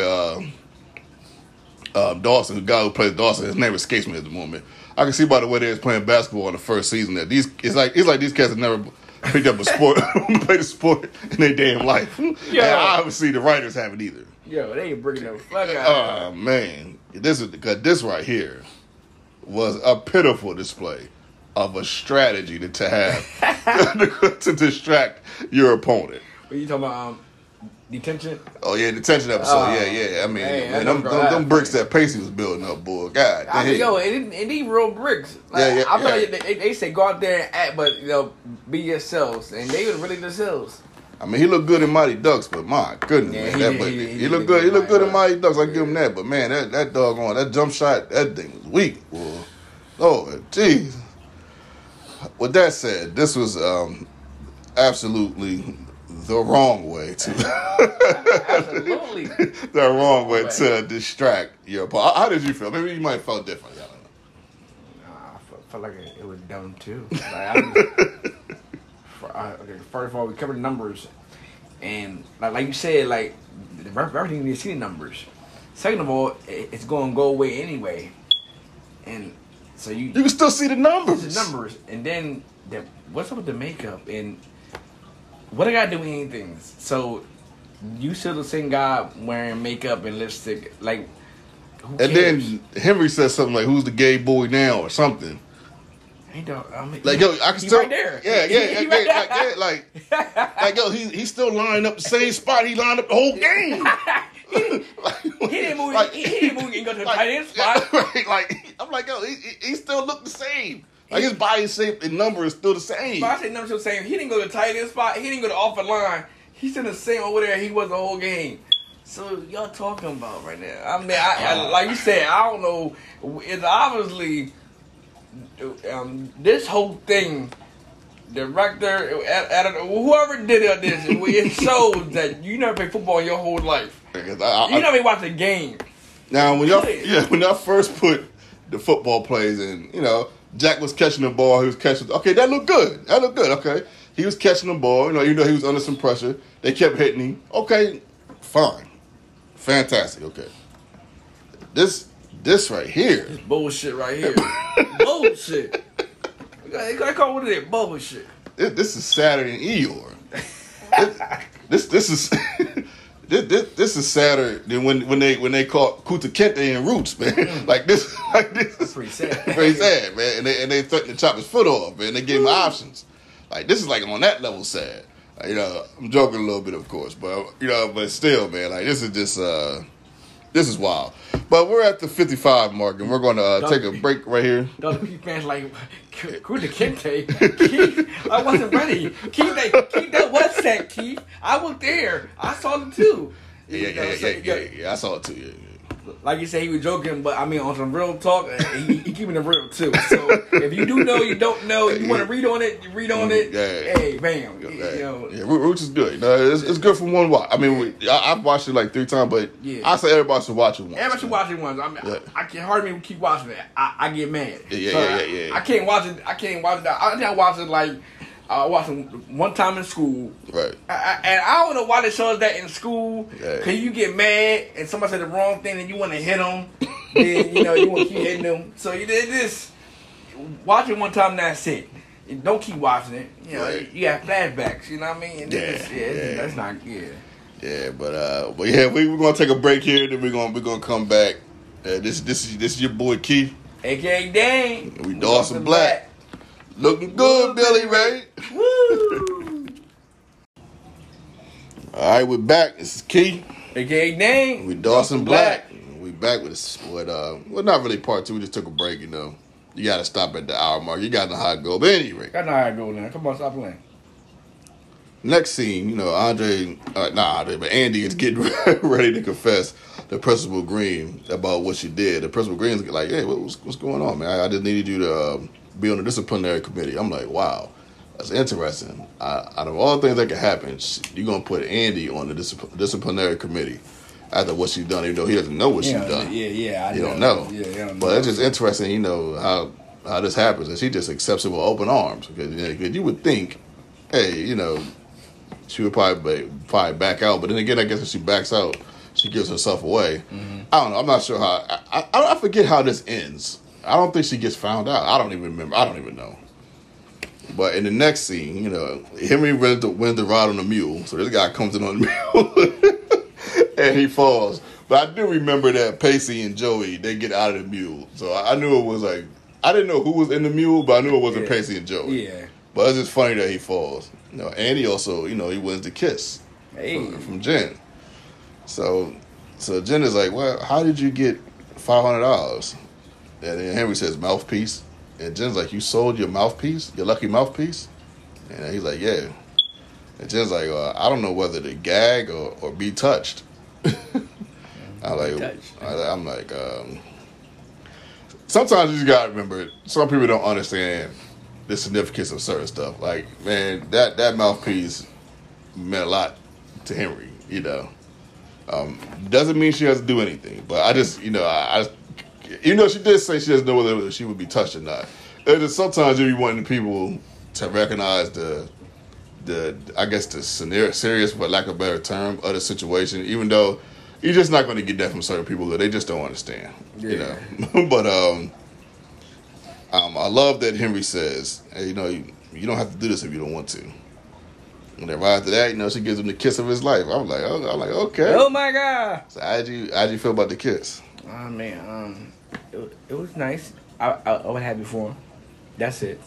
Dawson, the guy who plays Dawson, his name escapes me at the moment. I can see by the way they was playing basketball in the first season that it's like these cats have never picked up a sport, played a sport in their damn life. Yeah, and obviously the writers haven't either. Yo, they ain't bringing the fuck out. Oh man, this right here was a pitiful display of a strategy to have to distract your opponent. What you talking about? Detention? Oh yeah, detention episode. Yeah. I mean, man, them bricks that Pacey was building up, boy. God damn. Yo, it need real bricks. Like, I feel like they say go out there and act, but be yourselves, and they was really themselves. I mean, he looked good in Mighty Ducks, but my goodness, man, he looked good. He looked good in Mighty Ducks. I give him that, but man, that doggone that jump shot, that thing was weak, boy. Oh, jeez. With that said, this was absolutely the wrong way to absolutely the wrong way to distract your opponent. How did you feel? Maybe you might have felt differently. I don't know. I felt like it was dumb too. First of all, we covered the numbers, and like you said, like everything you see the numbers. Second of all, it's going to go away anyway, and so you can still see the numbers. And then what's up with the makeup and what I got to do with anything? So you still the same guy wearing makeup and lipstick, like. Who cares? And then Henry says something like, "Who's the gay boy now?" or something. Like yo, I can he still right there. Yeah, like yo, he's still lining up the same spot he lined up the whole game. he didn't move. He didn't move and go to the tight end spot. Right, like I'm like yo, he still looked the same. Like his body shape and number is still the same. But I say number still the same. He didn't go to the tight end spot. He didn't go to off the line. He's still the same over there. He was the whole game. So y'all talking about right now? I mean, I like you said, I don't know. It's obviously this whole thing. Director, editor, whoever did this, it shows that you never played football your whole life. You never watched a game. Now, when y'all first put the football plays in, Jack was catching the ball. He was catching. Okay, that looked good. Okay, he was catching the ball. He was under some pressure. They kept hitting him. Okay, fine, fantastic. Okay, this right here, this bullshit right here, bullshit. They call what is it? Bullshit. This is Saturday in Eeyore. This is this is sadder than when they caught Kuta Kente in Roots, man. like this is pretty sad. Pretty sad, man. And they threatened to chop his foot off, man. They gave him options. Like this is like on that level sad. Like, I'm joking a little bit, of course, but but still, man. Like this is just this is wild. But we're at the 55 mark, and we're going to take a break right here. Those Keith fans like, Kuta Kente. Keith, I wasn't ready. Keith, that was sad, Keith. I was there. I saw them too. Yeah, I saw it too. Yeah. Like you said, he was joking, but I mean, on some real talk, he keeping it real too. So if you do know, you don't know, you want to read on it, you read on it. Yeah. Hey, bam. Yeah, Roots is good. It's good from one watch. I mean, I've watched it like 3 times, but I say everybody should watch it once. Everybody should watch it once. I mean, I can hardly keep watching it. I get mad. Yeah. I can't watch it. I think I watched it like. I watched it one time in school. Right. And I don't know why they show us that in school. Because you get mad and somebody said the wrong thing and you want to hit them. Then, you want to keep hitting them. So you did this. Watch it one time, that's it. Don't keep watching it. You got flashbacks. You know what I mean? That's not good. Yeah, but yeah, we're gonna take a break here. Then we're gonna come back. This is your boy Keith, AKA Dane. We Dawson Black. Looking good, Billy Ray. Woo! All right, we're back. This is Keith, AKA Dane. We Dawson Black. We back with this. Well, not really part 2. We just took a break. You got to stop at the hour mark. You got to know how it go. But anyway, I know how it go now. Come on, stop playing. Next scene, Andy is getting ready to confess to Principal Green about what she did. The Principal Green's like, hey, what's going on, man? I just needed you to be on the disciplinary committee. I'm like, wow, that's interesting. Out of all the things that could happen, you're going to put Andy on the disciplinary committee after what she's done, even though he doesn't know what she's done. Yeah, you don't know. Yeah, but it's just interesting, how this happens. And she just accepts it with open arms. Because you would think, hey, she would probably back out. But then again, I guess if she backs out, she gives herself away. Mm-hmm. I don't know. I'm not sure how. I forget how this ends. I don't think she gets found out. I don't even remember. I don't even know. But in the next scene, Henry wins the ride on the mule. So this guy comes in on the mule and he falls. But I do remember that Pacey and Joey, they get out of the mule. So I knew it was like, I didn't know who was in the mule, but I knew it wasn't Pacey and Joey. Yeah. But it's just funny that he falls. Andy also, he wins the kiss from Jen. So Jen is like, well, how did you get $500? And then Henry says, mouthpiece. And Jen's like, you sold your mouthpiece? Your lucky mouthpiece? And he's like, yeah. And Jen's like, I don't know whether to gag or be touched. I'm like, sometimes you just gotta remember, some people don't understand the significance of certain stuff. Like, man, that mouthpiece meant a lot to Henry, Doesn't mean she has to do anything. But I just, even though she did say she doesn't know whether she would be touched or not. It's just sometimes you be wanting people to recognize the serious, for lack of a better term, of the situation, even though you're just not going to get that from certain people that they just don't understand. But I love that Henry says, hey, you don't have to do this if you don't want to. And then right after that, she gives him the kiss of his life. I'm like, okay. Oh my God. So how'd you feel about the kiss? Oh man, it was nice. I would have it for him. That's it.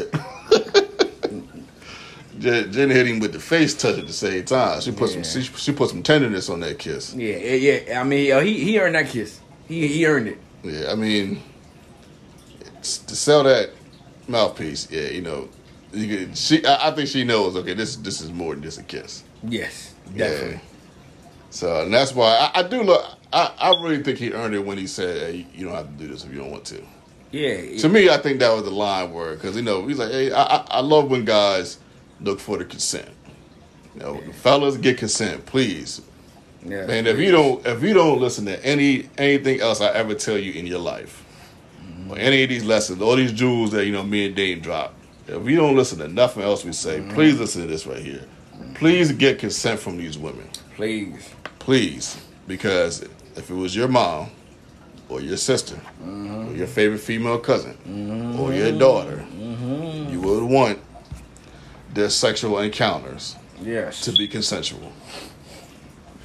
Jen hit him with the face touch at the same time. She put some tenderness on that kiss. Yeah. I mean, he earned that kiss. He earned it. Yeah, I mean, to sell that mouthpiece, I think she knows. Okay, this is more than just a kiss. Yes, definitely. Yeah. So and that's why I do look. I really think he earned it when he said, "Hey, you don't have to do this if you don't want to." Yeah. To me, I think that was the line where, because he's like, "Hey, I love when guys look for the consent. Fellas, get consent, please." Yeah. Man, if you don't listen to anything else I ever tell you in your life, or any of these lessons, all these jewels that me and Dane drop, if you don't listen to nothing else we say, please listen to this right here. Please get consent from these women. Please, because if it was your mom, or your sister, or your favorite female cousin, or your daughter, you would want their sexual encounters to be consensual.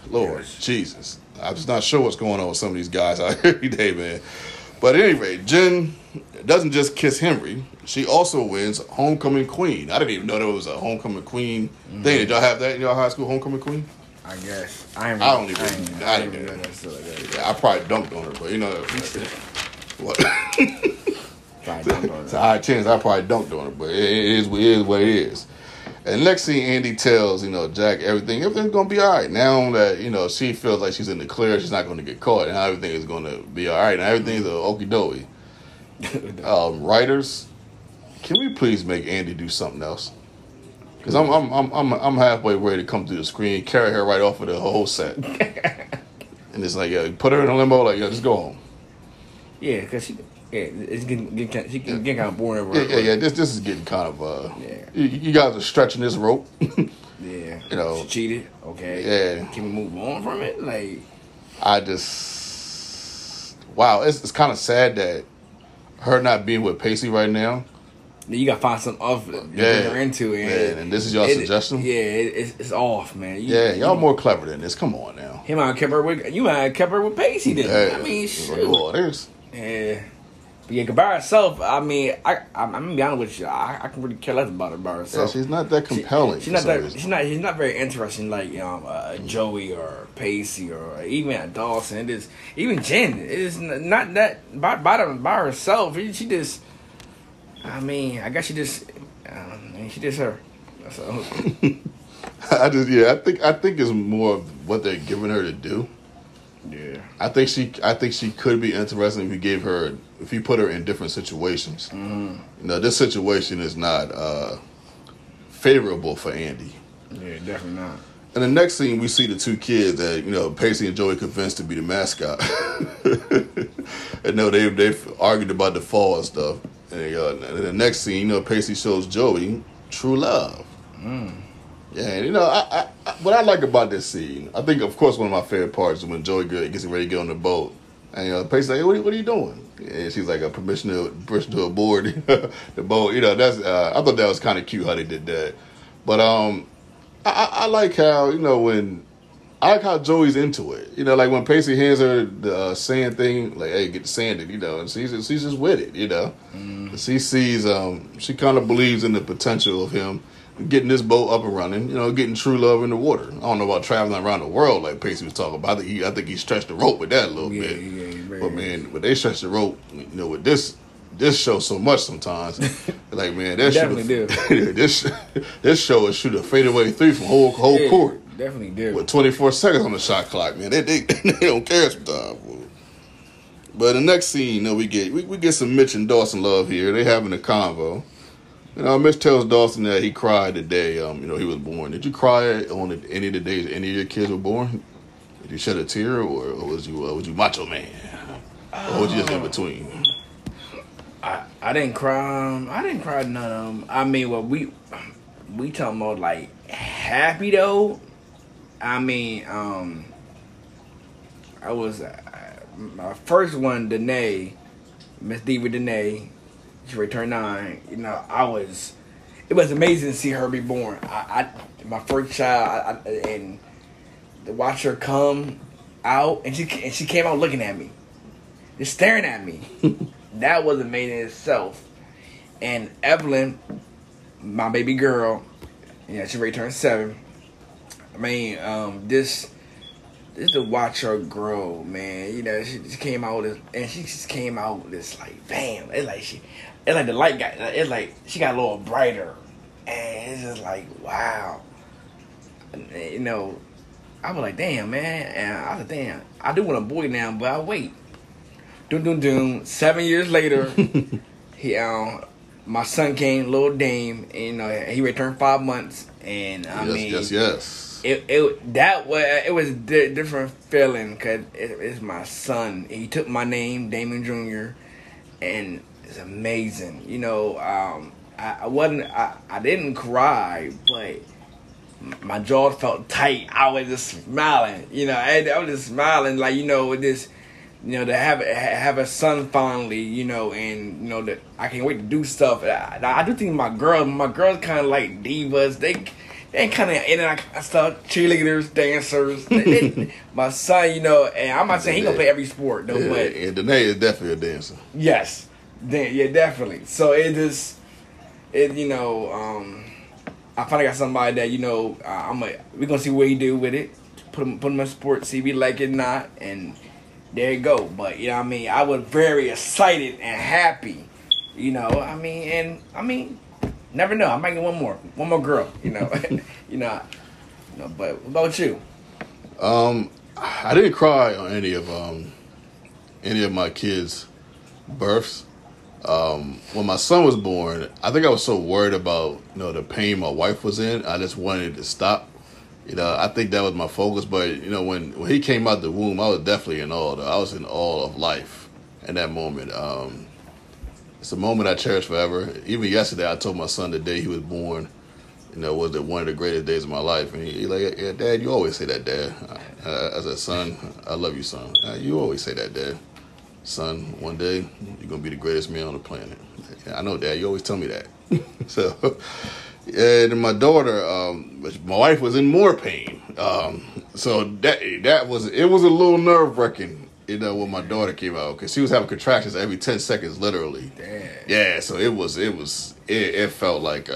Lord Yes. Jesus. I'm just not sure what's going on with some of these guys out here every day, man. But at any rate, Jen doesn't just kiss Henry. She also wins Homecoming Queen. I didn't even know there was a Homecoming Queen thing. Did y'all have that in your high school, Homecoming Queen? I guess. I didn't know that stuff like that. Yeah, I probably dunked on her, but you know what? Probably dunked on It's her. a high chance I probably dunked on her, but it is what it is. And next thing Andy tells, Jack everything's gonna be all right. Now that, she feels like she's in the clear, she's not gonna get caught, and everything is gonna be all right. And everything's okie dokie. Writers, can we please make Andy do something else? Because I'm halfway ready to come through the screen, carry her right off of the whole set, and it's like, put her in a limbo, like, just go home. Yeah, because it's getting kind of boring. Yeah. This is getting kind of you guys are stretching this rope. Yeah, she cheated. Okay, yeah. Can we move on from it? Like, it's kind of sad that her not being with Pacey right now. you gotta find something off to bring her into it. And this is your suggestion. Yeah, it's off, man. Y'all more clever than this. Come on now. You might have kept her with Pacey then. Yeah. I mean, shoot. Oh, there's. Yeah. But yeah, by herself, I mean, I'm gonna be honest with you. I can really care less about her by herself. Yeah, she's not that compelling. She's not very interesting like Joey or Pacey or even Dawson. It is even Jen. It is not that by herself. She just. I mean, I guess she just her. That's all. I think it's more of what they're giving her to do. Yeah. I think she could be interesting if you put her in different situations. Mm-hmm. This situation is not favorable for Andy. Yeah, definitely not. And the next scene, we see the two kids that Pacey and Joey convinced to be the mascot. And they've argued about the fall and stuff. And the next scene, Pacey shows Joey true love. Yeah, and what I like about this scene, I think, of course, one of my favorite parts is when Joey gets ready to get on the boat. And Pacey's like, hey, what are you doing? And she's like, permission to aboard the boat. That's I thought that was kind of cute how they did that. But I like how, I like how Joey's into it. Like when Pacey hands her the sand thing, like, hey, get sanded, and she's just with it, She sees, she kind of believes in the potential of him getting this boat up and running, getting true love in the water. I don't know about traveling around the world like Pacey was talking about. I think he stretched the rope with that a little bit. Yeah, but man, they stretch the rope, with this show so much sometimes. Like, man, that definitely do. This show should have faded away three from whole court. Definitely do. With 24 seconds on the shot clock, man. They don't care sometimes. But the next scene, we get some Mitch and Dawson love here. They having a convo. Mitch tells Dawson that he cried the day, he was born. Did you cry on any of the days any of your kids were born? Did you shed a tear, or was you macho man, or was you just in between? I didn't cry. I didn't cry none of them. I mean, we talking about like happy though. I mean, I was my first one, Danae, Miss Diva Danae. She returned 9. It was amazing to see her be born. My first child, and to watch her come out, and she came out looking at me, just staring at me. That was amazing in itself. And Evelyn, my baby girl, she returned 7. I mean, this to watch her grow, man. She just came out and she just came out this like, bam. It's like the light got. It's like she got a little brighter, and it's just like, wow. I was like, damn, man. And I was like, damn, I do want a boy now, but I wait. Doom. 7 years later, my son came, little Dame, and he returned 5 months, and Yes. It was a different feeling because it's my son. He took my name, Damon Jr., and it's amazing. I didn't cry, but my jaw felt tight. I was just smiling. I was just smiling like, this. To have a son finally, and that I can't wait to do stuff. I do think my girls kind of like divas. They they kind of, and then I start cheerleaders, dancers. My son, and I'm not saying he gonna play every sport though, but Danae is definitely a dancer. Yes, yeah, definitely. So I finally got somebody that we're gonna see what he do with it. Put him in sports, see if he like it or not, and there you go. But I was very excited and happy. Never know. I might get one more girl. But what about you? I didn't cry on any of my kids' births. When my son was born, I think I was so worried about the pain my wife was in. I just wanted it to stop. I think that was my focus. But when he came out the womb, I was definitely in awe. I was in awe of life in that moment. It's a moment I cherish forever. Even yesterday, I told my son the day he was born, was one of the greatest days of my life. And he's like, yeah, Dad, you always say that, Dad. I said, son, I love you, son. You always say that, Dad. Son, one day, you're going to be the greatest man on the planet. I know, Dad, you always tell me that. So, and my daughter, my wife was in more pain. So it was a little nerve-wracking. When my daughter came out, because she was having contractions every 10 seconds, literally. Damn. Yeah, so it felt like,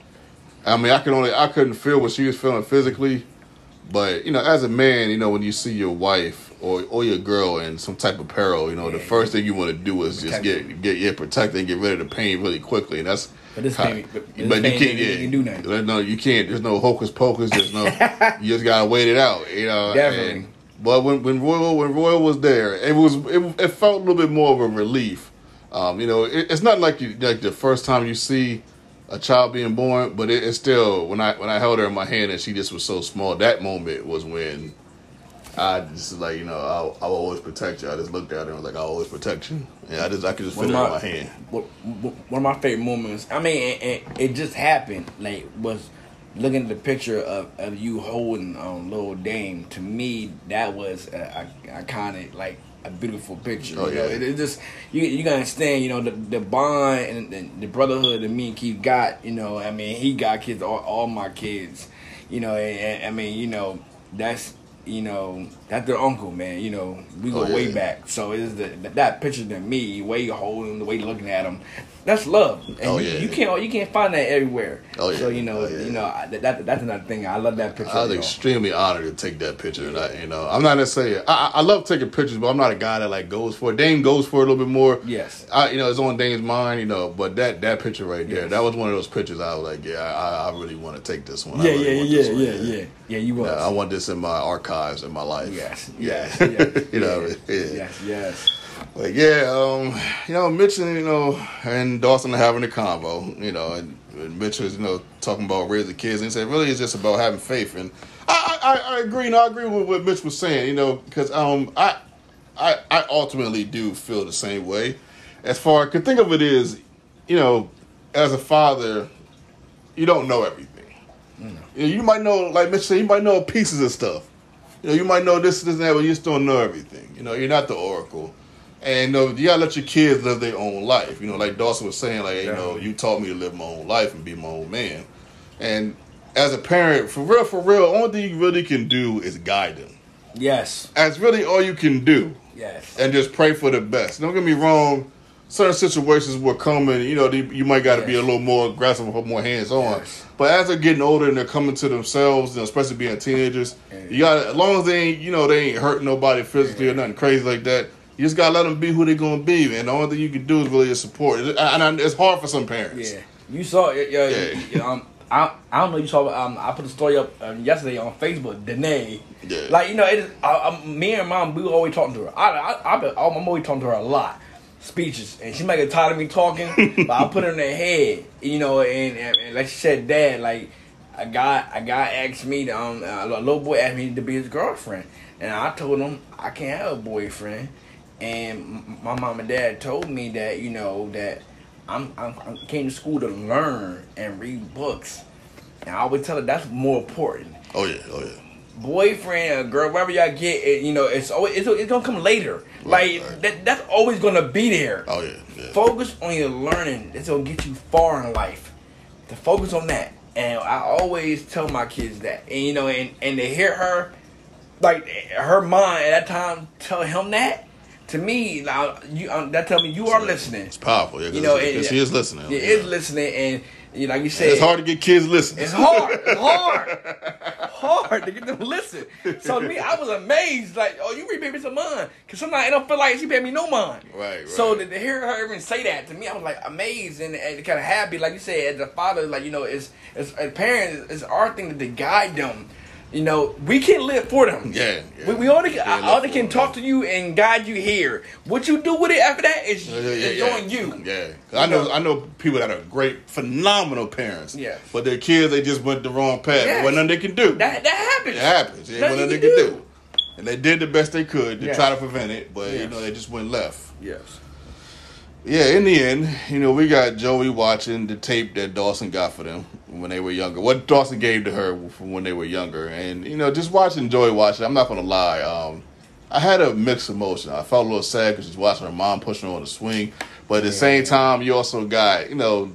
I couldn't feel what she was feeling physically, but as a man, when you see your wife or your girl in some type of peril, the first thing you want to do is just get protected and get rid of the pain really quickly, and that's. But you can't do nothing. No, you can't. There's no hocus pocus. There's no. You just gotta wait it out. Definitely. But when Royal was there, it felt a little bit more of a relief. It's not like the first time you see a child being born, but it's still when I held her in my hand and she just was so small. That moment was when I just I will always protect you. I just looked at her and was like, I'll always protect you. And I could just feel it in my hand. One of my favorite moments. It just happened. Was looking at the picture of you holding little Dame. To me, that was iconic, a beautiful picture. Oh, yeah. It just you gotta understand. The bond and the brotherhood that me and Keith got. He got kids, all my kids. That's. That's their uncle, man. We go way back. So it's that picture to me, the way you holding him, the way you looking at him, that's love. And you can't find that everywhere. So that's another thing. I love that picture. I was extremely honored to take that picture, and I'm not necessarily. I love taking pictures, but I'm not a guy that goes for it. Dame goes for it a little bit more. Yes. It's on Dame's mind, but that picture right there, that was one of those pictures I was like, I really want to take this one. Yeah, you was. I want this in my archives in my life. Yes. Yes. But Mitch and Dawson are having a convo, and Mitch was, talking about raising kids, and he said, really, it's just about having faith. And I agree. I agree with what Mitch was saying, because I ultimately do feel the same way. As far as I can think of it is, as a father, you don't know everything. You might know, like Mitch said, you might know pieces of stuff. You might know this and that, but you just don't know everything. You're not the oracle. And you gotta let your kids live their own life. Like Dawson was saying, you taught me to live my own life and be my own man. And as a parent, for real, only thing you really can do is guide them. Yes. That's really all you can do. Yes. And just pray for the best. Don't get me wrong. Certain situations will come and, you might got to be a little more aggressive or more hands-on. Yes. But as they're getting older and they're coming to themselves, especially being teenagers, you got as long as they ain't, they ain't hurting nobody physically or nothing crazy like that, you just got to let them be who they're going to be, man. The only thing you can do is really support. And it's hard for some parents. Yeah. You saw it. I don't know. You saw. I put a story up yesterday on Facebook. Danae. Yeah. Me and Mom, we were always talking to her. I'm always talking to her a lot. Speeches, and she might get tired of me talking, but I put her in her head, and like she said, Dad, a guy asked me, a little boy asked me to be his girlfriend, and I told him I can't have a boyfriend, and my mom and dad told me that that I came to school to learn and read books, and I always tell her that's more important. Oh yeah. Boyfriend or girl, wherever y'all get it, it's gonna come later. Right. That's always gonna be there. Oh yeah. Focus on your learning. It's gonna get you far in life. To focus on that, And I always tell my kids that. And, you know, and to hear her, like, her mind at that time tell him that, to me, like, that tell me you are listening. It's powerful. Yeah, you know, she is listening. She is listening, and you know, like you said, it's hard to get kids listening. It's hard. It's hard to get them to listen. So to me, I was amazed. Like, oh, you repay me some mind, because sometimes I don't feel like she paid me no mind. Right. So to hear her even say that to me, I was like amazed and kind of happy. Like you said, as a father, like, you know, as parents, it's our thing to guide them. You know, we can't live for them. Yeah. We only can talk to you and guide you here. What you do with it after that is on you. Yeah. I know people that are great, phenomenal parents. Yeah. But their kids, they just went the wrong path. Yes. What nothing they can do. That happens. It happens. Yeah, what nothing they can do. And they did the best they could to try to prevent it, but you know, they just went left. Yes. Yeah, in the end, you know, we got Joey watching the tape that Dawson got for them when they were younger. What Dawson gave to her from when they were younger. And, you know, just watching Joey watch it, I'm not going to lie. I had a mixed emotion. I felt a little sad because she's watching her mom pushing her on the swing. But at the same time, you also got, you know,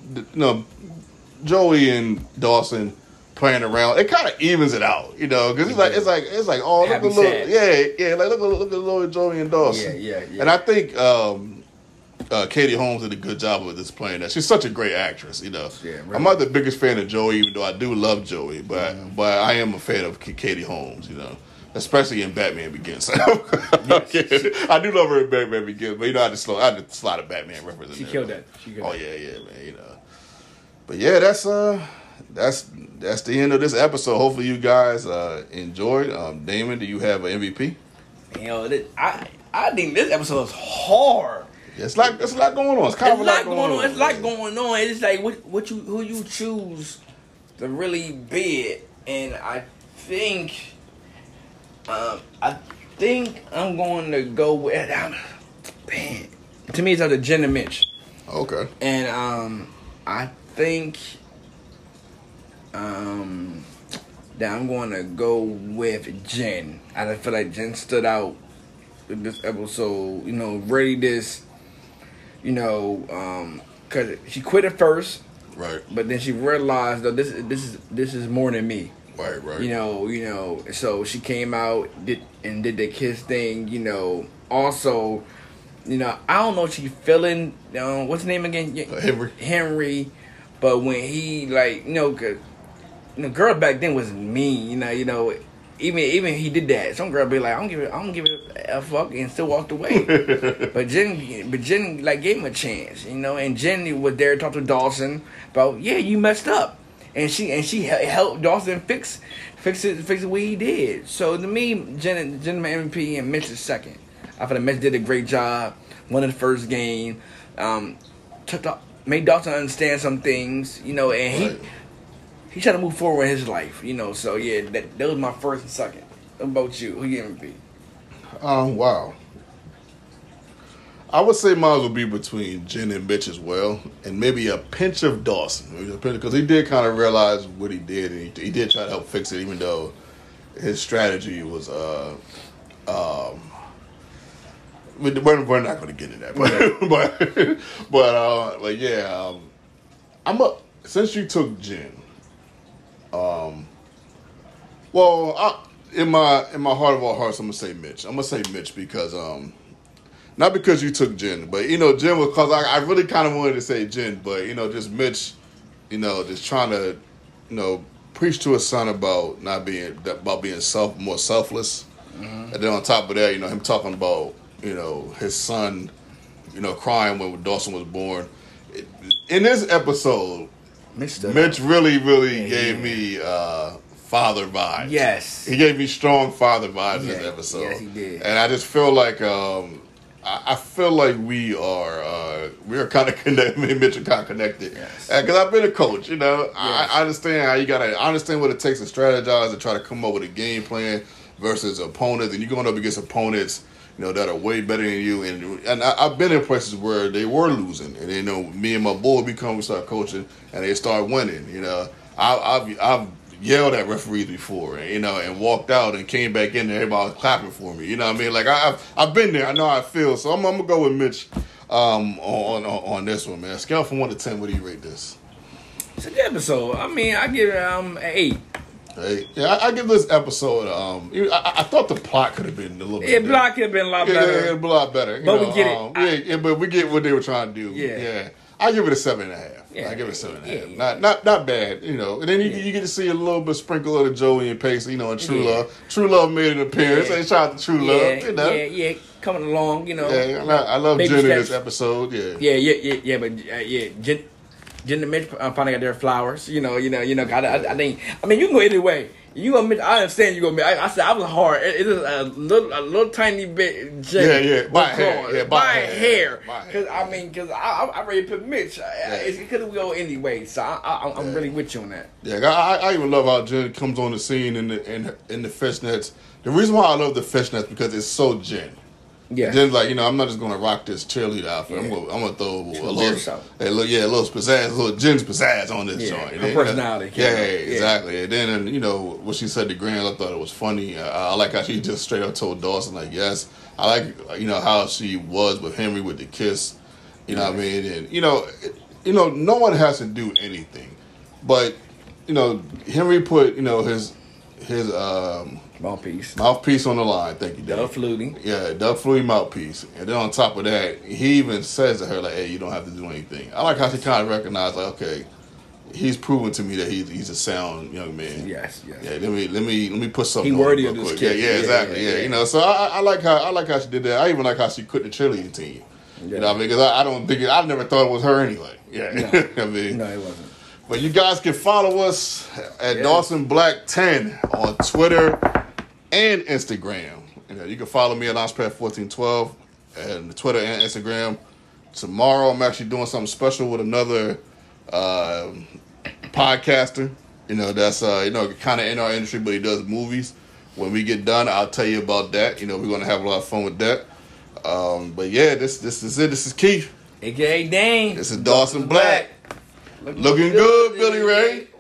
Joey and Dawson playing around. It kind of evens it out, you know, because it's like, oh, look at little, like look at little Joey and Dawson. Yeah. And I think Katie Holmes did a good job with this playing that. She's such a great actress, you know. Yeah, really. I'm not the biggest fan of Joey, even though I do love Joey, but I am a fan of Katie Holmes, you know, especially in Batman Begins. Yes. I do love her in Batman Begins, but you know, I just slide a Batman reference in She there. killed that. Oh yeah, man, you know. But yeah, that's the end of this episode. Hopefully you guys enjoyed. Damon, do you have an MVP? You know, I think this episode is hard. It's a lot going on. It's kind of a lot going on. It's a lot going on. It's like who you choose to really be it. And I think I'm going to go with man. To me, it's either Jen and Mitch. Okay. And I think that I'm going to go with Jen. I feel like Jen stood out in this episode. You know, really this. You know, because she quit at first, right? But then she realized that this is more than me, right. You know. So she came out did the kiss thing. You know, also, you know, I don't know if she's feeling. What's his name again? Henry. But when he like, you know, cause you know, girls back then was mean. You know. Even he did that. Some girl be like, I don't give it a fuck, and still walked away. but Jen like gave him a chance, you know. And Jen was there to talk to Dawson about, you messed up, and she helped Dawson fix it the way he did. So to me, Jen my MVP and Mitch is second. I feel like Mitch did a great job. Won the first game, made Dawson understand some things, you know, and he tried to move forward in his life, you know. So yeah, that was my first and second. What about you? Who you MVP? Wow. I would say mine would be between Jen and Mitch as well, and maybe a pinch of Dawson, because he did kind of realize what he did, and he did try to help fix it, even though his strategy was we're not going to get into that, but yeah, since you took Jen. In my heart of all hearts, I'm gonna say Mitch. I'm gonna say Mitch because not because you took Jen, but you know, Jen was because I really kind of wanted to say Jen, but you know, just Mitch, you know, just trying to, you know, preach to his son about being more selfless, and then on top of that, you know, him talking about, you know, his son, you know, crying when Dawson was born. In this episode, Mitch really gave me father vibes. Yes. He gave me strong father vibes in this episode. Yes, he did. And I just feel like I feel like we are kind of connected. Me and Mitch are kind of connected. Yes. Because I've been a coach, you know. Yes. I understand how I understand what it takes to strategize and try to come up with a game plan versus opponents. And you're going up against opponents, you know, that are way better than you. And I've been in places where they were losing. And, you know, me and my boy, we start coaching, and they start winning, you know. I've yelled at referees before, you know, and walked out and came back in there. Everybody was clapping for me. You know what I mean? Like, I've been there. I know how I feel. So I'm going to go with Mitch on this one, man. Scale from 1 to 10, what do you rate this? It's a good episode. I mean, I give it an 8. Hey, yeah, I give this episode. I thought the plot could have been a little bit. Yeah, plot could have been a lot better. Yeah, a lot better. But we get it. But we get what they were trying to do. Yeah. I give it a 7.5. Yeah. I give it a 7.5. Yeah. Not bad. And then you get to see a little bit sprinkle of the Joey and Pacey. And True Love. True Love made an appearance. Yeah. Hey, shout out to True Love. Yeah, coming along. Yeah, I love Baby Jen in steps. this episode. Yeah. But Jen and Mitch finally got their flowers. I think. I mean, you can go either way. You gonna? I understand you gonna. I said I was hard. It is a little tiny bit. Yeah. By hair. By hair. Because I already put Mitch. It could go anyway. So I'm really with you on that. Yeah, I even love how Jen comes on the scene in the fishnets. The reason why I love the fishnets because it's so Jen. Yeah. Jen's like, I'm not just gonna rock this cheerleader outfit. Yeah. I'm gonna throw a little pizzazz, a little Jen's pizzazz on this joint. Her personality. Yeah, exactly. And then, what she said to Grant, I thought it was funny. I like how she just straight up told Dawson, like, yes. I like, how she was with Henry with the kiss. You know what I mean? And, no one has to do anything. But, Henry put, his mouthpiece on the line. Thank you, Doug Flutie. Yeah, Doug Flutie mouthpiece. And then on top of that, he even says to her, like, hey, you don't have to do anything. I like how she kind of recognized, like, okay, he's proven to me that he's a sound young man. Yes. Yeah, let me put something he on worthy real of this quick. kid. Yeah, exactly. Yeah. So I like how she did that. I even like how she quit the cheerleading team. Yeah. You know what I mean? Because I don't think I never thought it was her anyway. Yeah. No. No, it wasn't. But you guys can follow us at Dawson Black 10 on Twitter and Instagram. You can follow me at Launchpad1412 and Twitter and Instagram. Tomorrow I'm actually doing something special with another podcaster. That's kind of in our industry, but he does movies. When we get done, I'll tell you about that. We're gonna have a lot of fun with that. But yeah, this is it. This is Keith, AKA Dane. This is Dawson Black. Looking good, Billy Ray.